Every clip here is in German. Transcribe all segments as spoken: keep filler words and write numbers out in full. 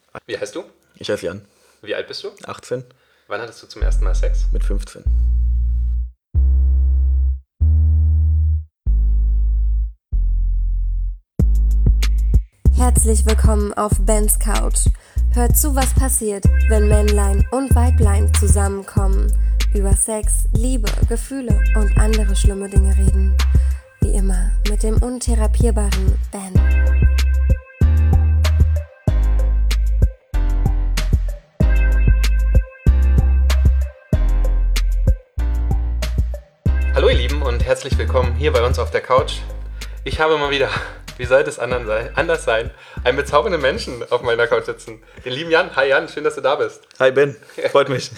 Wie heißt du? Ich heiße Jan. Wie alt bist du? achtzehn. Wann hattest du zum ersten Mal Sex? Mit fünfzehn. Herzlich willkommen auf Bens Couch. Hört zu, was passiert, wenn Männlein und Weiblein zusammenkommen, über Sex, Liebe, Gefühle und andere schlimme Dinge reden. Wie immer mit dem untherapierbaren Ben. Hallo ihr Lieben und herzlich willkommen hier bei uns auf der Couch. Ich habe mal wieder, wie sollte es anders sein, einen bezaubernden Menschen auf meiner Couch sitzen. Den lieben Jan. Hi Jan, schön, dass du da bist. Hi Ben, freut mich.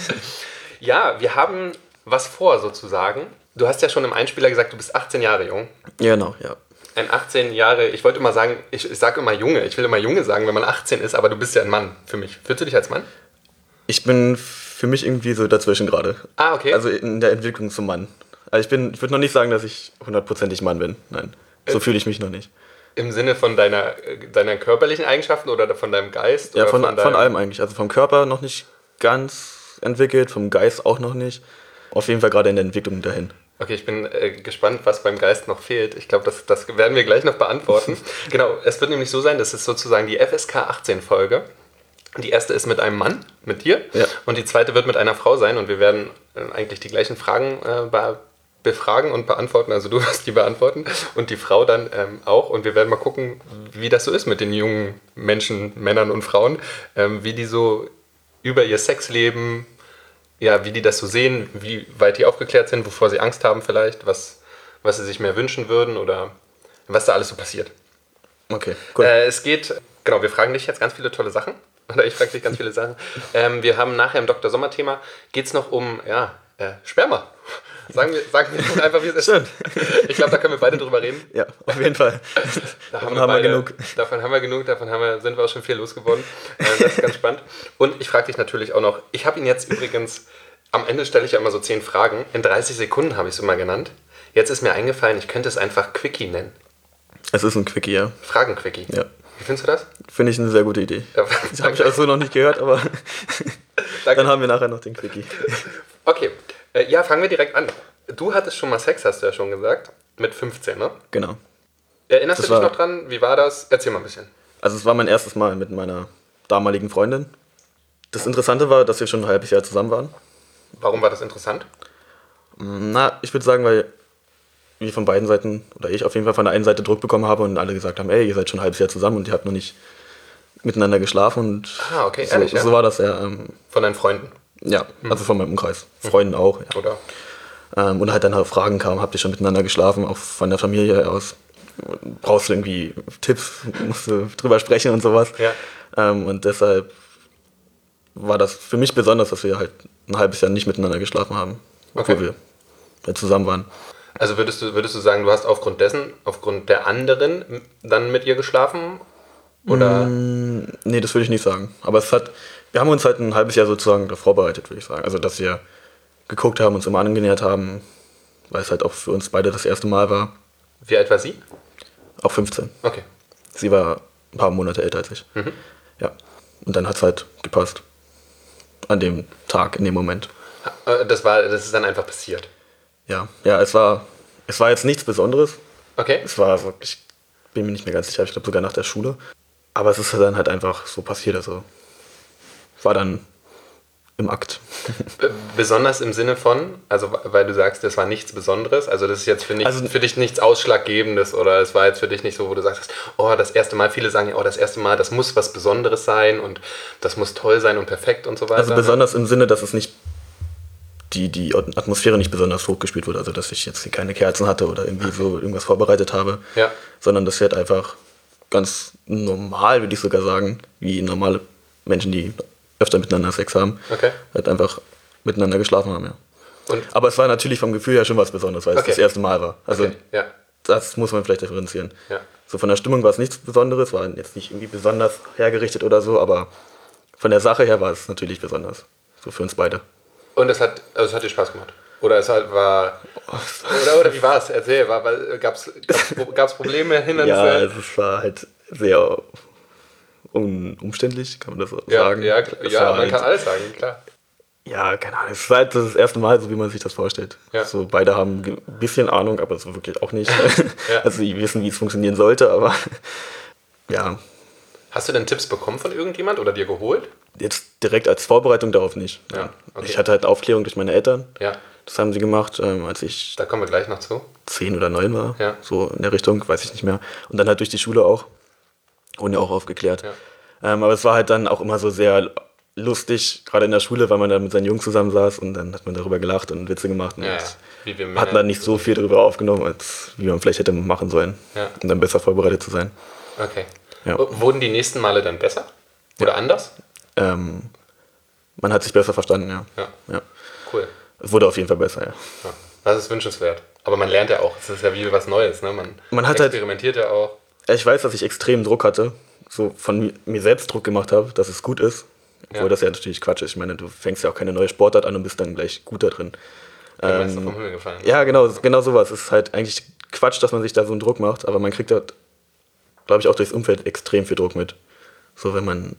Ja, wir haben was vor sozusagen. Du hast ja schon im Einspieler gesagt, du bist achtzehn Jahre jung. Ja, genau, ja. Ein achtzehn Jahre, ich wollte immer sagen, ich, ich sage immer Junge, ich will immer Junge sagen, wenn man achtzehn ist, aber du bist ja ein Mann für mich. Fühlst du dich als Mann? Ich bin für mich irgendwie so dazwischen gerade. Ah, okay. Also in der Entwicklung zum Mann. Also ich bin, ich würde noch nicht sagen, dass ich hundertprozentig Mann bin. Nein, so fühle ich mich noch nicht. Im Sinne von deiner, deiner körperlichen Eigenschaften oder von deinem Geist? Ja, oder von, von, von deinem... allem eigentlich. Also vom Körper noch nicht ganz entwickelt, vom Geist auch noch nicht. Auf jeden Fall gerade in der Entwicklung dahin. Okay, ich bin äh, gespannt, was beim Geist noch fehlt. Ich glaube, das, das werden wir gleich noch beantworten. Genau, es wird nämlich so sein, das ist sozusagen die F S K achtzehn Folge. Die erste ist mit einem Mann, mit dir. Ja. Und die zweite wird mit einer Frau sein. Und wir werden äh, eigentlich die gleichen Fragen äh, be- befragen und beantworten. Also du wirst die beantworten und die Frau dann ähm, auch. Und wir werden mal gucken, wie das so ist mit den jungen Menschen, Männern und Frauen. Ähm, wie die so über ihr Sexleben, ja, wie die das so sehen, wie weit die aufgeklärt sind, wovor sie Angst haben vielleicht, was, was sie sich mehr wünschen würden oder was da alles so passiert. Okay, cool. Äh, es geht, genau, wir fragen dich jetzt ganz viele tolle Sachen. Oder ich frage dich ganz viele Sachen. Ähm, wir haben nachher im Doktor Sommer-Thema, geht es noch um, ja, äh, Sperma. Sagen wir, sagen wir einfach, wie es ist. Stimmt. Ich glaube, da können wir beide drüber reden. Ja, auf jeden Fall. Da Davon wir haben wir beide, genug. Davon haben wir genug, davon haben wir, sind wir auch schon viel losgeworden. Äh, das ist ganz spannend. Und ich frage dich natürlich auch noch, ich habe ihn jetzt übrigens, am Ende stelle ich ja immer so zehn Fragen, in dreißig Sekunden habe ich es immer genannt. Jetzt ist mir eingefallen, ich könnte es einfach Quickie nennen. Es ist ein Quickie, ja. Fragen-Quickie. Ja. Wie findest du das? Finde ich eine sehr gute Idee. Ja, Das habe ich also noch nicht gehört, aber Danke. dann haben wir nachher noch den Quickie. Okay, äh, ja, fangen wir direkt an. Du hattest schon mal Sex, hast du ja schon gesagt, mit fünfzehn, ne? Genau. Erinnerst Das du dich war- noch dran? Wie war das? Erzähl mal ein bisschen. Also es war mein erstes Mal mit meiner damaligen Freundin. Das Interessante war, dass wir schon ein halbes Jahr zusammen waren. Warum war das interessant? Na, ich würde sagen, weil wir von beiden Seiten, oder ich auf jeden Fall von der einen Seite Druck bekommen habe und alle gesagt haben, ey, ihr seid schon ein halbes Jahr zusammen und ihr habt noch nicht miteinander geschlafen. Und Ah, okay, so, ehrlich, ja? so war das ja. Ähm, Von deinen Freunden, ja, also von meinem Umkreis. Freunden auch. Ja. oder? Ähm, und halt dann halt Fragen kamen, habt ihr schon miteinander geschlafen, auch von der Familie her aus. Brauchst du irgendwie Tipps, musst du drüber sprechen und sowas. Ja. Ähm, und deshalb war das für mich besonders, dass wir halt ein halbes Jahr nicht miteinander geschlafen haben, obwohl Okay. wir halt zusammen waren. Also würdest du, würdest du sagen, du hast aufgrund dessen, aufgrund der anderen m- dann mit ihr geschlafen? Oder? Mm, nee, das würde ich nicht sagen. Aber es hat, wir haben uns halt ein halbes Jahr sozusagen darauf vorbereitet, würde ich sagen. Also, dass wir geguckt haben, uns immer angenähert haben, weil es halt auch für uns beide das erste Mal war. Wie alt war sie? Auch fünfzehn. Okay. Sie war ein paar Monate älter als ich. Mhm. Ja. Und dann hat es halt gepasst. An dem Tag, in dem Moment. Äh, Das war, das ist dann einfach passiert. Ja, ja, es war, es war jetzt nichts Besonderes. Okay. Es war wirklich, ich bin mir nicht mehr ganz sicher, ich glaube sogar nach der Schule. Aber es ist dann halt einfach so passiert. Also war dann im Akt. B- Besonders im Sinne von, also weil du sagst, das war nichts Besonderes, also das ist jetzt für, nicht, Also- für dich nichts Ausschlaggebendes oder es war jetzt für dich nicht so, wo du sagst, oh, das erste Mal, viele sagen ja, oh, das erste Mal, das muss was Besonderes sein und das muss toll sein und perfekt und so weiter. Also besonders im Sinne, dass es nicht die, die Atmosphäre nicht besonders hochgespielt wurde, also dass ich jetzt hier keine Kerzen hatte oder irgendwie so irgendwas vorbereitet habe, Ja. sondern dass wir halt einfach ganz normal, würde ich sogar sagen, wie normale Menschen, die öfter miteinander Sex haben, Okay. halt einfach miteinander geschlafen haben, ja. Und, Aber es war natürlich vom Gefühl her schon was Besonderes, weil Okay. es das erste Mal war. Also okay, ja, das muss man vielleicht differenzieren. ja. So von der Stimmung war es nichts Besonderes, war jetzt nicht irgendwie besonders hergerichtet oder so, aber von der Sache her war es natürlich besonders. So für uns beide. Und es hat, also es hat dir Spaß gemacht? Oder es halt war, oder, oder wie war es? Erzähl, war, war, gab's, gab's, gab's Probleme, Hindernisse? Ja, also es war halt sehr un- umständlich, kann man das so Ja, sagen. ja, Es ja war man halt, kann alles sagen, klar. Ja, keine Ahnung, es ist halt das erste Mal, so wie man sich das vorstellt. Ja. So, beide haben ein bisschen Ahnung, aber so wirklich auch nicht. Ja. Also die wissen, wie es funktionieren sollte, aber ja, Hast du denn Tipps bekommen von irgendjemand oder dir geholt? jetzt direkt als Vorbereitung darauf nicht. Ja, okay. Ich hatte halt Aufklärung durch meine Eltern. Ja, Das haben sie gemacht, ähm, als ich da kommen wir gleich noch zu. zehn oder neun war. Ja. So in der Richtung, weiß ich nicht mehr. Und dann halt durch die Schule auch. Und ja auch aufgeklärt. Ja. Ähm, aber es war halt dann auch immer so sehr lustig, gerade in der Schule, weil man dann mit seinen Jungs zusammensaß und dann hat man darüber gelacht und Witze gemacht. Und Ja, ja. Wie wir hat Männer- dann nicht so viel darüber aufgenommen, als wie man vielleicht hätte machen sollen, Ja. um dann besser vorbereitet zu sein. Okay. Ja. W- Wurden die nächsten Male dann besser? Oder anders? Ähm, man hat sich besser verstanden, ja. Ja. ja. Cool. Es wurde auf jeden Fall besser, ja. Ja. Das ist wünschenswert. Aber man lernt ja auch. Es ist ja wie was Neues. Ne? Man, Man hat halt- experimentiert ja auch. Ich weiß, dass ich extrem Druck hatte, so von mi- mir selbst Druck gemacht habe, dass es gut ist. Obwohl Ja. das ja natürlich Quatsch ist. Ich meine, du fängst ja auch keine neue Sportart an und bist dann gleich gut da drin. Irgendwann ist doch vom Himmel gefallen. Ja, genau, genau sowas. Es ist halt eigentlich Quatsch, dass man sich da so einen Druck macht, aber man kriegt halt, glaube ich, auch durchs Umfeld extrem viel Druck mit. So, wenn man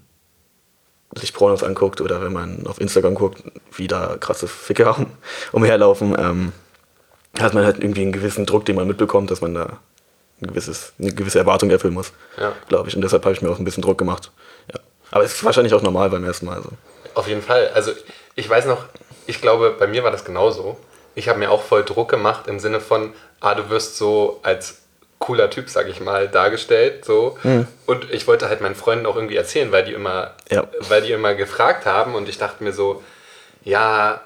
sich Pornos anguckt oder wenn man auf Instagram guckt, wie da krasse Ficker um, umherlaufen, ähm, hat man halt irgendwie einen gewissen Druck, den man mitbekommt, dass man da ein gewisses, eine gewisse Erwartung erfüllen muss, Ja. glaube ich. Und deshalb habe ich mir auch ein bisschen Druck gemacht. Ja. Aber es ist wahrscheinlich auch normal beim ersten Mal. Also. Auf jeden Fall. Also ich weiß noch, ich glaube, bei mir war das genauso. Ich habe mir auch voll Druck gemacht im Sinne von, ah, du wirst so als cooler Typ, sag ich mal, dargestellt. So. Mhm. Und ich wollte halt meinen Freunden auch irgendwie erzählen, weil die immer, Ja. weil die immer gefragt haben und ich dachte mir so, ja,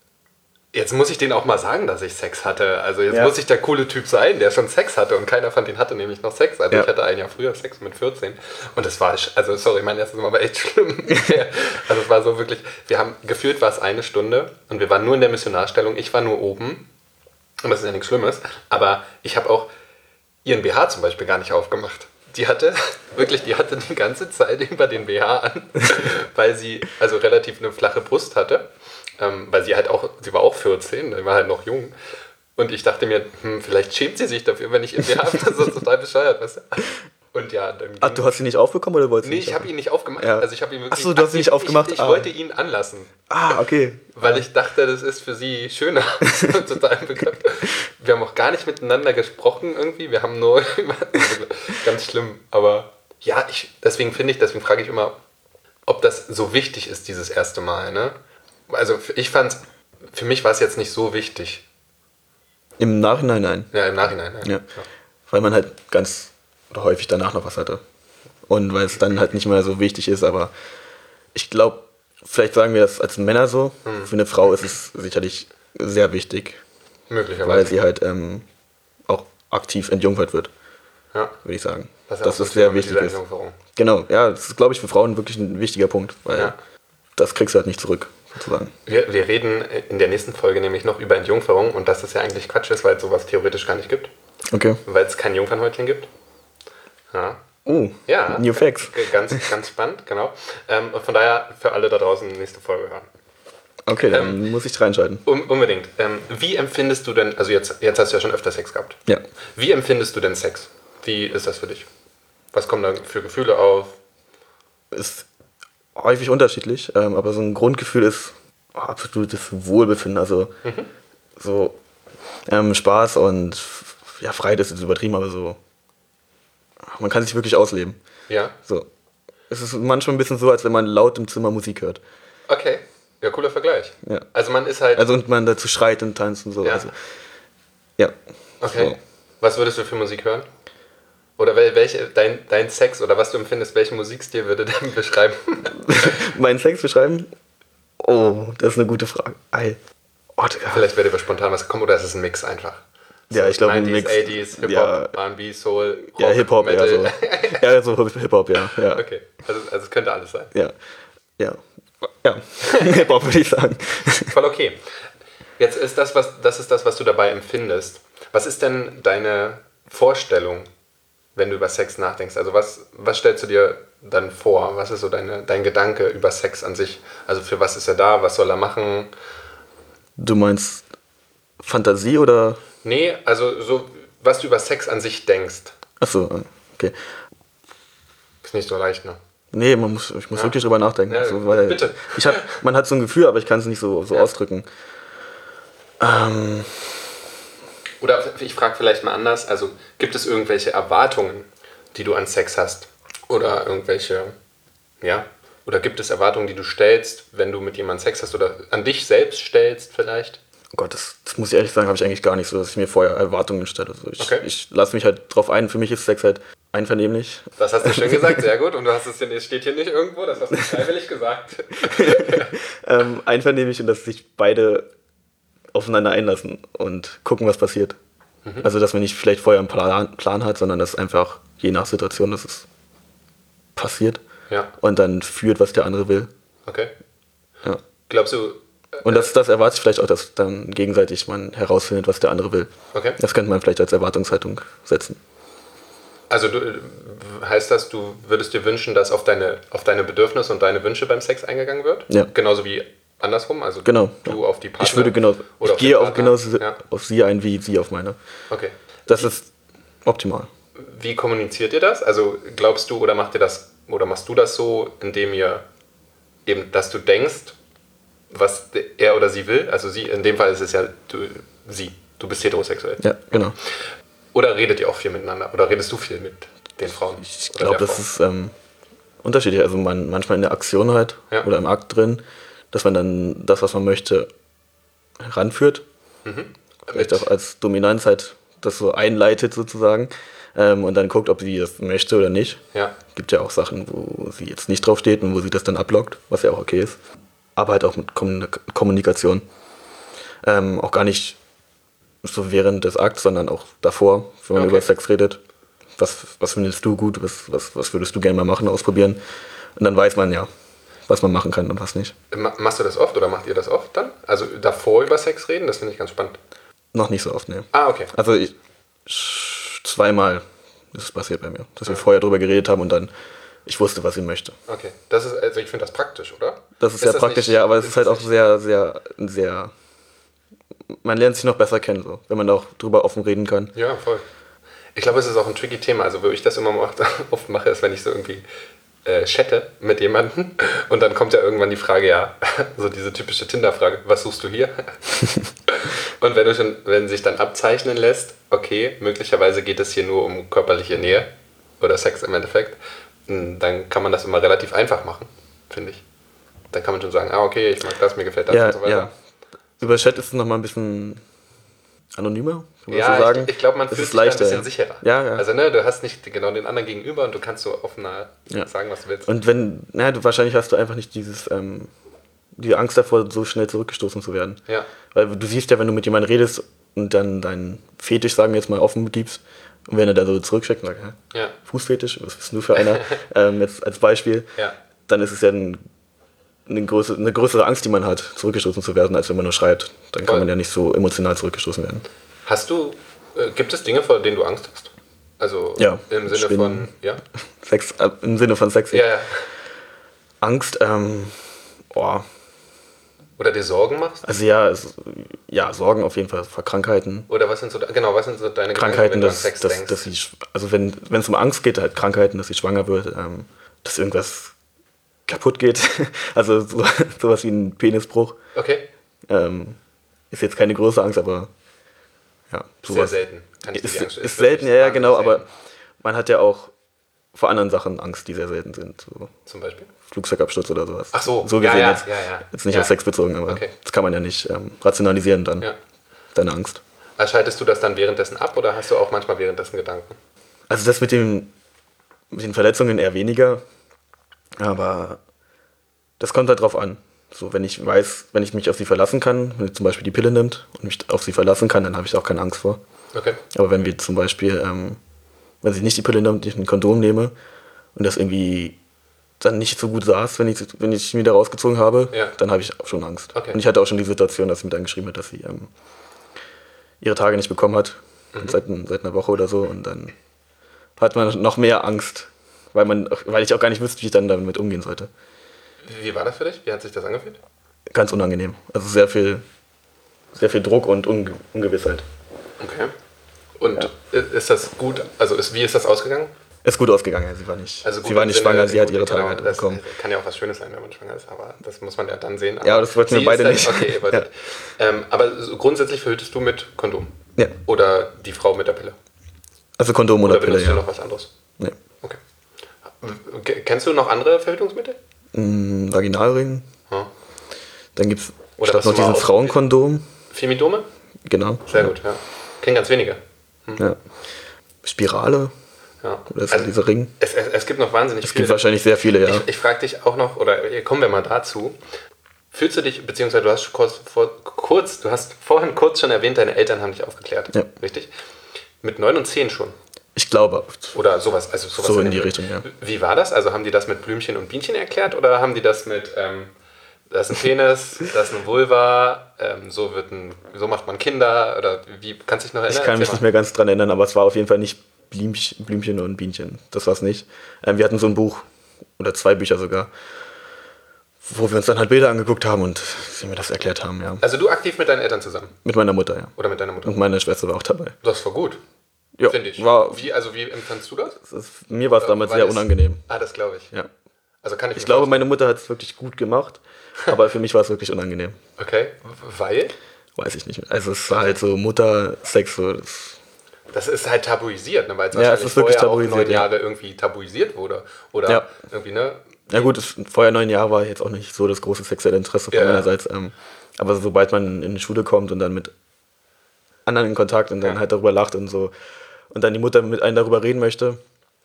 jetzt muss ich denen auch mal sagen, dass ich Sex hatte. Also jetzt Ja. muss ich der coole Typ sein, der schon Sex hatte und keiner von denen hatte nämlich noch Sex. Also Ja. ich hatte ein Jahr früher Sex mit vierzehn und das war, sch- also sorry, mein erstes Mal war echt schlimm. Also es war so wirklich, wir haben, gefühlt war es eine Stunde und wir waren nur in der Missionarstellung, ich war nur oben und das ist ja nichts Schlimmes, aber ich habe auch ihren B H zum Beispiel gar nicht aufgemacht. Die hatte, wirklich, die hatte die ganze Zeit über den B H an, weil sie also relativ eine flache Brust hatte. Ähm, weil sie halt auch, sie war auch vierzehn, die war halt noch jung. Und ich dachte mir, hm, vielleicht schämt sie sich dafür, wenn ich im B H habe. Das ist total bescheuert, weißt du? Und ja, dann ging, Ach, du hast ihn nicht aufbekommen oder wolltest du Nee, nicht ich habe ihn nicht aufgemacht. Ja. Also ich habe ihn wirklich. Ach so, du hast ihn nicht ich, aufgemacht? Ich, ich Ah. wollte ihn anlassen. Ah, okay. Weil ich dachte, das ist für sie schöner. Total bekloppt. Wir haben auch gar nicht miteinander gesprochen irgendwie. Wir haben nur ganz schlimm. Aber ja, ich, deswegen finde ich, deswegen frage ich immer, ob das so wichtig ist, dieses erste Mal. Ne? Also ich fand, für mich war es jetzt nicht so wichtig. Im Nachhinein nein. Ja, im Nachhinein. Ja. Weil man halt ganz oder häufig danach noch was hatte. Und weil es dann halt nicht mehr so wichtig ist, aber ich glaube, vielleicht sagen wir das als Männer so. Hm. Für eine Frau ist es sicherlich sehr wichtig, weil Möglicherweise. sie halt ähm, auch aktiv entjungfert wird, Ja. würde ich sagen. Was ja Dass auch es so sehr mit wichtig dieser ist. Entjungferung. Genau, ja, das ist, glaube ich, für Frauen wirklich ein wichtiger Punkt, weil Ja. das kriegst du halt nicht zurück, sozusagen. Wir, wir reden in der nächsten Folge nämlich noch über Entjungferung und dass das ja eigentlich Quatsch ist, weil es sowas theoretisch gar nicht gibt. Okay. Weil es kein Jungfernhäutchen gibt. Ja. Oh, Ja. New Facts. Ganz, ganz spannend, genau. Ähm, von daher für alle da draußen nächste Folge hören. Okay, dann muss ich reinschalten. Um, unbedingt. Ähm, wie empfindest du denn, also jetzt, jetzt hast du ja schon öfter Sex gehabt. Ja. Wie empfindest du denn Sex? Wie ist das für dich? Was kommen da für Gefühle auf? Ist häufig unterschiedlich, ähm, aber so ein Grundgefühl ist oh, absolutes Wohlbefinden, also Mhm. so ähm, Spaß und ja, Freiheit ist jetzt übertrieben, aber so man kann sich wirklich ausleben. Ja. So. Es ist manchmal ein bisschen so, als wenn man laut im Zimmer Musik hört. Okay. Ja, cooler Vergleich. Ja. Also man ist halt... Also und man dazu schreit und tanzt und so. Ja. Also, ja. Okay. So. Was würdest du für Musik hören? Oder wel- welche, dein, dein Sex oder was du empfindest, welchen Musikstil würde der beschreiben? Meinen Sex beschreiben? Oh, das ist eine gute Frage. Ei. Oh, Digga. Vielleicht wäre dir spontan was gekommen oder ist es ein Mix einfach? Ja, ich glaube ein neunziger, Mix. achtzig, Hip-Hop, Ja. R and B, Soul, Rock, Ja, Hip-Hop eher Metal. so. Ja, so Hip-Hop, ja. ja. Okay, also, also es könnte alles sein. Ja. Ja. Ja. Hip-Hop würde ich sagen. Voll okay. Jetzt ist das, was, das ist das, was du dabei empfindest. Was ist denn deine Vorstellung, wenn du über Sex nachdenkst? Also was, was stellst du dir dann vor? Was ist so deine, dein Gedanke über Sex an sich? Also für was ist er da? Was soll er machen? Du meinst Fantasie oder? Nee, also so, was du über Sex an sich denkst. Achso, okay. Ist nicht so leicht, ne? Nee, man muss, ich muss Ja. wirklich drüber nachdenken. Ja, so, weil bitte. Ich hab, man hat so ein Gefühl, aber ich kann es nicht so, so Ja. ausdrücken. Ähm, Oder ich frage vielleicht mal anders, also gibt es irgendwelche Erwartungen, die du an Sex hast? Oder irgendwelche, ja, oder gibt es Erwartungen, die du stellst, wenn du mit jemandem Sex hast oder an dich selbst stellst vielleicht? oh Gott, das, das muss ich ehrlich sagen, habe ich eigentlich gar nicht so, dass ich mir vorher Erwartungen stelle. Also ich, Okay. ich lasse mich halt drauf ein. Für mich ist Sex halt einvernehmlich. Das hast du schön gesagt, sehr gut. Und du hast es hier, es steht hier nicht irgendwo, das hast du freiwillig gesagt. ähm, einvernehmlich und dass sich beide aufeinander einlassen und gucken, was passiert. Mhm. Also, dass man nicht vielleicht vorher einen Plan, Plan hat, sondern dass einfach je nach Situation, dass es passiert Ja, und dann führt, was der andere will. okay. Ja. Glaubst du, Und das, das erwarte ich vielleicht auch, dass dann gegenseitig man herausfindet, was der andere will. okay. Das könnte man vielleicht als Erwartungshaltung setzen. Also du, heißt das, du würdest dir wünschen, dass auf deine, auf deine Bedürfnisse und deine Wünsche beim Sex eingegangen wird? Ja. Genauso wie andersrum? Also Genau. du auf die Partner? Ich würde genau, oder ich gehe den auch genau Partner? Ja. auf sie ein, wie sie auf meine. Okay. Das ist optimal. Wie kommuniziert ihr das? Also glaubst du oder macht ihr das oder machst du das so, indem ihr eben, dass du denkst, was er oder sie will? Also sie, in dem Fall ist es ja du, sie. Du bist heterosexuell. Ja, genau. Oder redet ihr auch viel miteinander? Oder redest du viel mit den Frauen? Ich Oder glaube, der das Frau? ist ähm, unterschiedlich. Also man manchmal in der Aktion halt Ja. oder im Akt drin, dass man dann das, was man möchte, heranführt. Vielleicht auch als Dominanz halt das so einleitet sozusagen. Ähm, und dann guckt, ob sie das möchte oder nicht. Ja, Gibt ja auch Sachen, wo sie jetzt nicht drauf steht und wo sie das dann ablockt, was ja auch okay ist. Aber halt auch mit Kommunik- Kommunikation. Ähm, auch gar nicht so während des Akts, sondern auch davor, wenn man Okay. über Sex redet. Was, was findest du gut? Was, was, was würdest du gerne mal machen, ausprobieren? Und dann weiß man ja, was man machen kann und was nicht. Ma- machst du das oft oder macht ihr das oft dann? Also davor über Sex reden, das finde ich ganz spannend. Noch nicht so oft, ne. Ah, okay. Also ich, zweimal ist es passiert bei mir, dass wir vorher drüber geredet haben und dann ich wusste, was sie möchte. Okay. Das ist, also ich finde das praktisch, oder? Das ist sehr praktisch, nicht- ja, aber es ist halt auch nicht- sehr, sehr, sehr. Man lernt sich noch besser kennen, so, wenn man da auch drüber offen reden kann. Ja, voll. Ich glaube, es ist auch ein tricky Thema. Also, wo ich das immer macht, oft mache, ist, wenn ich so irgendwie äh, chatte mit jemandem und dann kommt ja irgendwann die Frage, ja, so diese typische Tinder-Frage, was suchst du hier? Und wenn, du schon, wenn sich dann abzeichnen lässt, okay, möglicherweise geht es hier nur um körperliche Nähe oder Sex im Endeffekt, dann kann man das immer relativ einfach machen, finde ich. Dann kann man schon sagen, ah, okay, ich mag das, mir gefällt das Ja, und so weiter. ja. Über Chat ist es nochmal ein bisschen anonymer, kann man Ja, so sagen. ich, ich glaube, man Es fühlt ist sich da ein leichter, bisschen ja. sicherer. Ja, ja. Also, ne, du hast nicht genau den anderen gegenüber und du kannst so offener Ja. sagen, was du willst. Und wenn, naja, du, wahrscheinlich hast du einfach nicht dieses, ähm, die Angst davor, so schnell zurückgestoßen zu werden. Ja. Weil du siehst ja, wenn du mit jemandem redest und dann deinen Fetisch, sagen wir jetzt mal, offen gibst, und wenn er dann so zurückschickt und sagt, hä? Ja. Fußfetisch, was bist du für einer, ähm, jetzt als Beispiel, Ja. dann ist es ja ein, eine, größere, eine größere Angst, die man hat, zurückgestoßen zu werden, als wenn man nur schreibt. Dann kann Voll. man ja nicht so emotional zurückgestoßen werden. Hast du, äh, gibt es Dinge, vor denen du Angst hast? Also Ja, im Sinne Spinnen. von, ja? Sex, äh, im Sinne von Sex. Ja, ja. Angst, ähm, boah, Oder dir Sorgen machst? also ja, es, ja, Sorgen auf jeden Fall vor Krankheiten. Oder was sind so, genau, was sind so deine Krankheiten, Gedanken, wenn du an dass, Sex dass, denkst? dass sie, sch- also wenn wenn es um Angst geht, halt Krankheiten, dass sie schwanger wird, ähm, dass irgendwas kaputt geht, also so, sowas wie ein Penisbruch, Okay, ähm, ist jetzt keine große Angst, aber ja, sehr sowas. selten. Kann ich dir Ist, die Angst- ist wirklich selten, ja, ja, genau, wahnsinnig aber selten. man hat ja auch vor anderen Sachen Angst, die sehr selten sind, so Zum Beispiel? Flugzeugabsturz oder sowas. Ach so, so ja, gesehen ja, jetzt, ja, ja. jetzt nicht Ja. auf Sex bezogen, aber Okay. das kann man ja nicht ähm, rationalisieren dann, Ja. deine Angst. Schaltest du das dann währenddessen ab oder hast du auch manchmal währenddessen Gedanken? Also das mit, dem, mit den Verletzungen eher weniger, aber das kommt halt drauf an. So, wenn ich weiß, wenn ich mich auf sie verlassen kann, wenn sie zum Beispiel die Pille nimmt und mich auf sie verlassen kann, dann habe ich auch keine Angst vor. Okay. Aber wenn wir zum Beispiel, ähm, wenn sie nicht die Pille nimmt, ich ein Kondom nehme und das irgendwie dann nicht so gut saß, wenn ich, wenn ich mich da rausgezogen habe, Ja. dann habe ich auch schon Angst. Okay. Und ich hatte auch schon die Situation, dass sie mir dann geschrieben hat, dass sie ähm, ihre Tage nicht bekommen hat, Mhm. seit, seit einer Woche oder so. Und dann hat man noch mehr Angst, weil, man, weil ich auch gar nicht wüsste, wie ich dann damit umgehen sollte. Wie war das für dich? Wie hat sich das angefühlt? Ganz unangenehm. Also sehr viel, sehr viel Druck und Unge Ungewissheit. Okay. Und ist das gut? Also ist, wie ist das ausgegangen? Ist gut ausgegangen, ja. Sie war nicht, Also gut, sie war nicht Sinne, schwanger, sie hat ihre genau, Tage halt das bekommen. kann ja auch was Schönes sein, wenn man schwanger ist, aber das muss man ja dann sehen. Ja, aber das wollten wir beide dann, nicht. Okay, ihr wolltet. Ja. Ähm, aber so grundsätzlich verhütest du mit Kondom? Ja. Oder die Frau mit der Pille? Also Kondom oder, Oder Pille, benutzt ja. du noch was anderes? Nee. Okay. K- Kennst du noch andere Verhütungsmittel? Mm, Vaginalring. Hm. Dann gibt es Oder statt was noch du mal diesen aus- Frauenkondom. Femidome? Genau. Sehr ja. gut, ja. Kennen ganz wenige. Ja. Spirale. Ja. Oder ist Also, dieser Ring? es, es, es gibt noch wahnsinnig Es viele. gibt wahrscheinlich sehr viele, ja. Ich, ich frage dich auch noch, oder kommen wir mal dazu. Fühlst du dich, beziehungsweise du hast kurz, vor, kurz, du hast vorhin kurz schon erwähnt, deine Eltern haben dich aufgeklärt. Ja. Richtig? Mit neun und zehn schon. Ich glaube. Oder sowas. Also sowas So in die der- Richtung, ja. Wie war das? Also haben die das mit Blümchen und Bienchen erklärt oder haben die das mit, ähm, das ist ein Penis, das ist eine Vulva, ähm, so, wird ein, so macht man Kinder? Oder wie, kannst du dich noch erinnern? Ich kann mich Erzähl nicht mal. mehr ganz dran erinnern, aber es war auf jeden Fall nicht Blümchen, Blümchen und Bienchen. Das war es nicht. Ähm, wir hatten so ein Buch, oder zwei Bücher sogar, wo wir uns dann halt Bilder angeguckt haben und sie mir das erklärt haben, ja. Also du aktiv mit deinen Eltern zusammen? Mit meiner Mutter, ja. Oder mit deiner Mutter? Und meine Schwester war auch dabei. Das war gut, Ja, finde ich. war, Wie, also wie empfandst du das? das ist, mir war es damals Weil sehr es- unangenehm. Ah, das glaube ich. Ja. Also kann ich Ich mir glaube, vorstellen. meine Mutter hat es wirklich gut gemacht, aber für mich war es wirklich unangenehm. Okay, weil Weiß ich nicht mehr. Also es war halt so Muttersex, so das, das ist halt tabuisiert, ne? Weil es Ja, wahrscheinlich es ist wirklich vorher auch tabuisiert, neun ja. Jahre irgendwie tabuisiert wurde. Oder Ja. irgendwie, ne? Ja gut, es, vorher neun Jahre war jetzt auch nicht so das große sexuelle Interesse von Ja, ja. meinerseits. Ähm, aber sobald man in die Schule kommt und dann mit anderen in Kontakt und dann Ja. halt darüber lacht und so und dann die Mutter mit einem darüber reden möchte,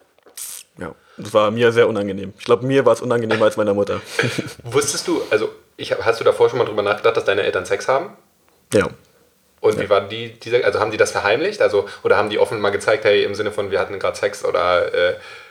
ja, das war mir sehr unangenehm. Ich glaube, mir war es unangenehmer als meiner Mutter. Wusstest du, also ich, hab- hast du davor schon mal drüber nachgedacht, dass deine Eltern Sex haben? Ja. Und wie war die, diese, also haben die das verheimlicht? Also, oder haben die offen mal gezeigt, hey, im Sinne von, wir hatten gerade Sex oder äh,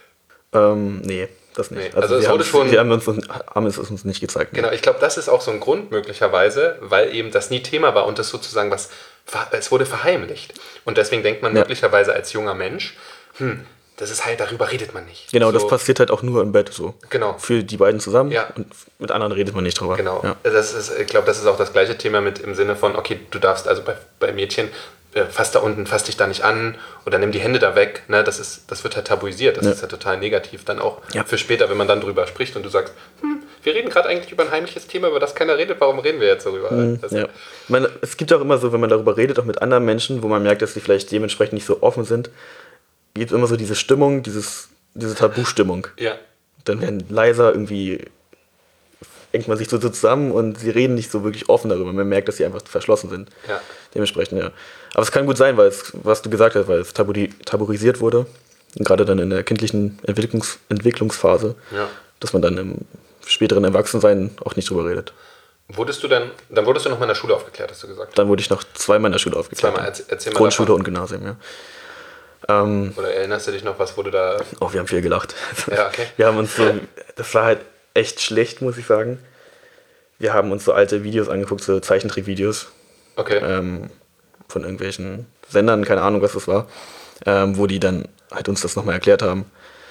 Ähm, nee, das nicht. Nee, also es sie wurde haben, schon- sie haben, uns, haben es uns nicht gezeigt. genau, ich glaube, das ist auch so ein Grund möglicherweise, weil eben das nie Thema war und das sozusagen was, ver- es wurde verheimlicht. Und deswegen denkt man Ja. möglicherweise als junger Mensch, hm, das ist halt, darüber redet man nicht. Genau, so, das passiert halt auch nur im Bett so. Genau. Für die beiden zusammen Ja. und mit anderen redet man nicht drüber. Genau. Ja. Das ist, ich glaube, das ist auch das gleiche Thema mit im Sinne von, okay, du darfst also bei, bei Mädchen, äh, fass da unten, fass dich da nicht an oder nimm die Hände da weg. Ne? Das, ist, das wird halt tabuisiert. Das Ja. ist ja total negativ dann auch Ja. für später, wenn man dann drüber spricht und du sagst, hm, wir reden gerade eigentlich über ein heimliches Thema, über das keiner redet, warum reden wir jetzt darüber? Das, Ja. Ich meine, es gibt auch immer so, wenn man darüber redet, auch mit anderen Menschen, wo man merkt, dass sie vielleicht dementsprechend nicht so offen sind, gibt es immer so diese Stimmung, dieses, diese Tabu-Stimmung. ja. Dann werden leiser irgendwie, engt man sich so zusammen und sie reden nicht so wirklich offen darüber. Man merkt, dass sie einfach verschlossen sind. Ja. Dementsprechend, ja. Aber es kann gut sein, weil es, was du gesagt hast, weil es tabu tabuisiert wurde, und gerade dann in der kindlichen Entwicklungs Entwicklungsphase, Ja. dass man dann im späteren Erwachsensein auch nicht drüber redet. Wurdest du dann, dann wurdest du noch mal in der Schule aufgeklärt, hast du gesagt? Dann wurde ich noch zweimal in der Schule aufgeklärt. Zweimal, erzähl, erzähl mal Grundschule davon. und Gymnasium, ja. Ähm, Oder erinnerst du dich noch, was wurde da... oh, wir haben viel gelacht. Ja, okay. Wir haben uns so, das war halt echt schlecht, muss ich sagen. Wir haben uns so alte Videos angeguckt, so Zeichentrickvideos Okay. ähm, von irgendwelchen Sendern, keine Ahnung, was das war, ähm, wo die dann halt uns das nochmal erklärt haben.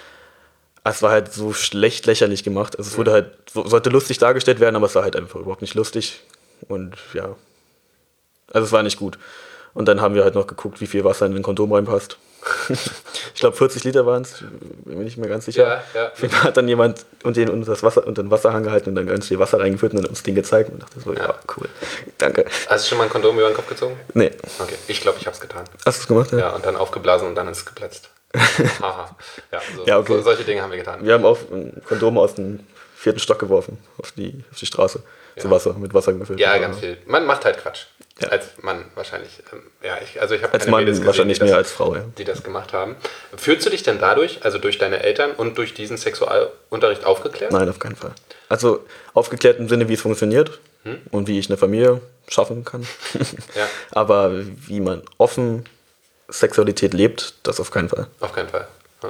Es war halt so schlecht lächerlich gemacht. Also es wurde halt, so, sollte lustig dargestellt werden, aber es war halt einfach überhaupt nicht lustig. Und ja, also es war nicht gut. Und dann haben wir halt noch geguckt, wie viel Wasser in den Kondom reinpasst. Ich glaube vierzig Liter waren es, bin mir nicht mehr ganz sicher. Ja, ja. Auf jeden Fall hat dann jemand und den unter das Wasser unter den Wasserhang gehalten und dann ganz viel Wasser reingeführt und dann uns den gezeigt und dachte so, ja, Ja. cool. Danke. Hast du schon mal ein Kondom über den Kopf gezogen? Nee. Okay, ich glaube, ich habe es getan. Hast du es gemacht? Ja. Ja, und dann aufgeblasen und dann ist es geplatzt. Haha. Ja, so, Ja, okay. so, solche Dinge haben wir getan. Wir haben auch ein Kondom aus dem vierten Stock geworfen auf die, auf die Straße. Zu Ja. Wasser, mit Wasser gefüllt. Ja, ganz viel. Man macht halt Quatsch. Ja. Als Mann wahrscheinlich. Ähm, Ja, ich, also ich habe Als keine Mann Mädels gesehen, wahrscheinlich die das, mehr als Frau, ja. die das gemacht haben. Fühlst du dich denn dadurch, also durch deine Eltern und durch diesen Sexualunterricht aufgeklärt? Nein, auf keinen Fall. Also aufgeklärt im Sinne, wie es funktioniert Hm? und wie ich eine Familie schaffen kann. Ja. Aber wie man offen Sexualität lebt, das auf keinen Fall. Auf keinen Fall. Ja.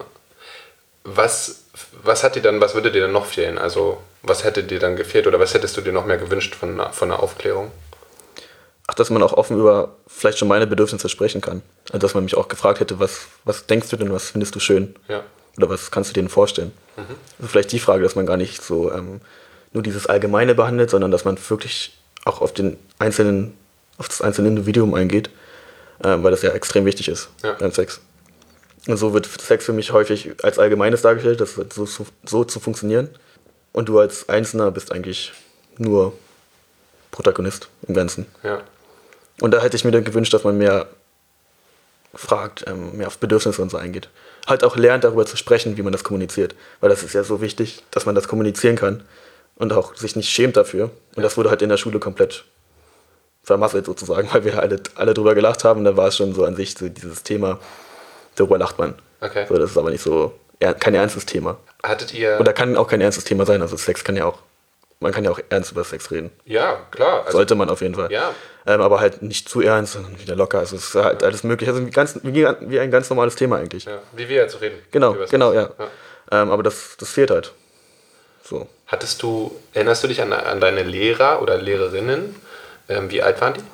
Was, was hat dir dann, was würde dir dann noch fehlen? Also was hätte dir dann gefehlt oder was hättest du dir noch mehr gewünscht von, einer- von einer Aufklärung? Ach, dass man auch offen über vielleicht schon meine Bedürfnisse sprechen kann. Also, dass man mich auch gefragt hätte, was, was denkst du denn, was findest du schön? Ja. Oder was kannst du dir denn vorstellen? Also vielleicht die Frage, dass man gar nicht so ähm, nur dieses Allgemeine behandelt, sondern dass man wirklich auch auf den einzelnen, auf das einzelne Individuum eingeht, ähm, weil das ja extrem wichtig ist Ja. beim Sex. Und so wird Sex für mich häufig als Allgemeines dargestellt, das wird so, so, so zu funktionieren. Und du als Einzelner bist eigentlich nur Protagonist im Ganzen. Ja. Und da hätte ich mir dann gewünscht, dass man mehr fragt, ähm, mehr auf Bedürfnisse und so eingeht. Halt auch lernt, darüber zu sprechen, wie man das kommuniziert. Weil das ist ja so wichtig, dass man das kommunizieren kann und auch sich nicht schämt dafür. Und das wurde halt in der Schule komplett vermasselt sozusagen, weil wir alle, alle drüber gelacht haben. Und da war es schon so an sich so dieses Thema, darüber lacht man. Okay. So, das ist aber nicht so, kein ernstes Thema. Hattet ihr... Oder kann auch kein ernstes Thema sein. Also Sex kann ja auch, man kann ja auch ernst über Sex reden. Ja, klar. Also, sollte man auf jeden Fall. Ja. Ähm, aber halt nicht zu ernst, sondern wieder locker. Also es ist halt alles möglich. Also wie, ganz, wie, wie ein ganz normales Thema eigentlich. Ja, wie wir jetzt reden. Genau, Über Sex. genau, ja. ja. Ähm, aber das, das fehlt halt. So. Hattest du, erinnerst du dich an, an deine Lehrer oder Lehrerinnen? Ähm, wie alt waren die?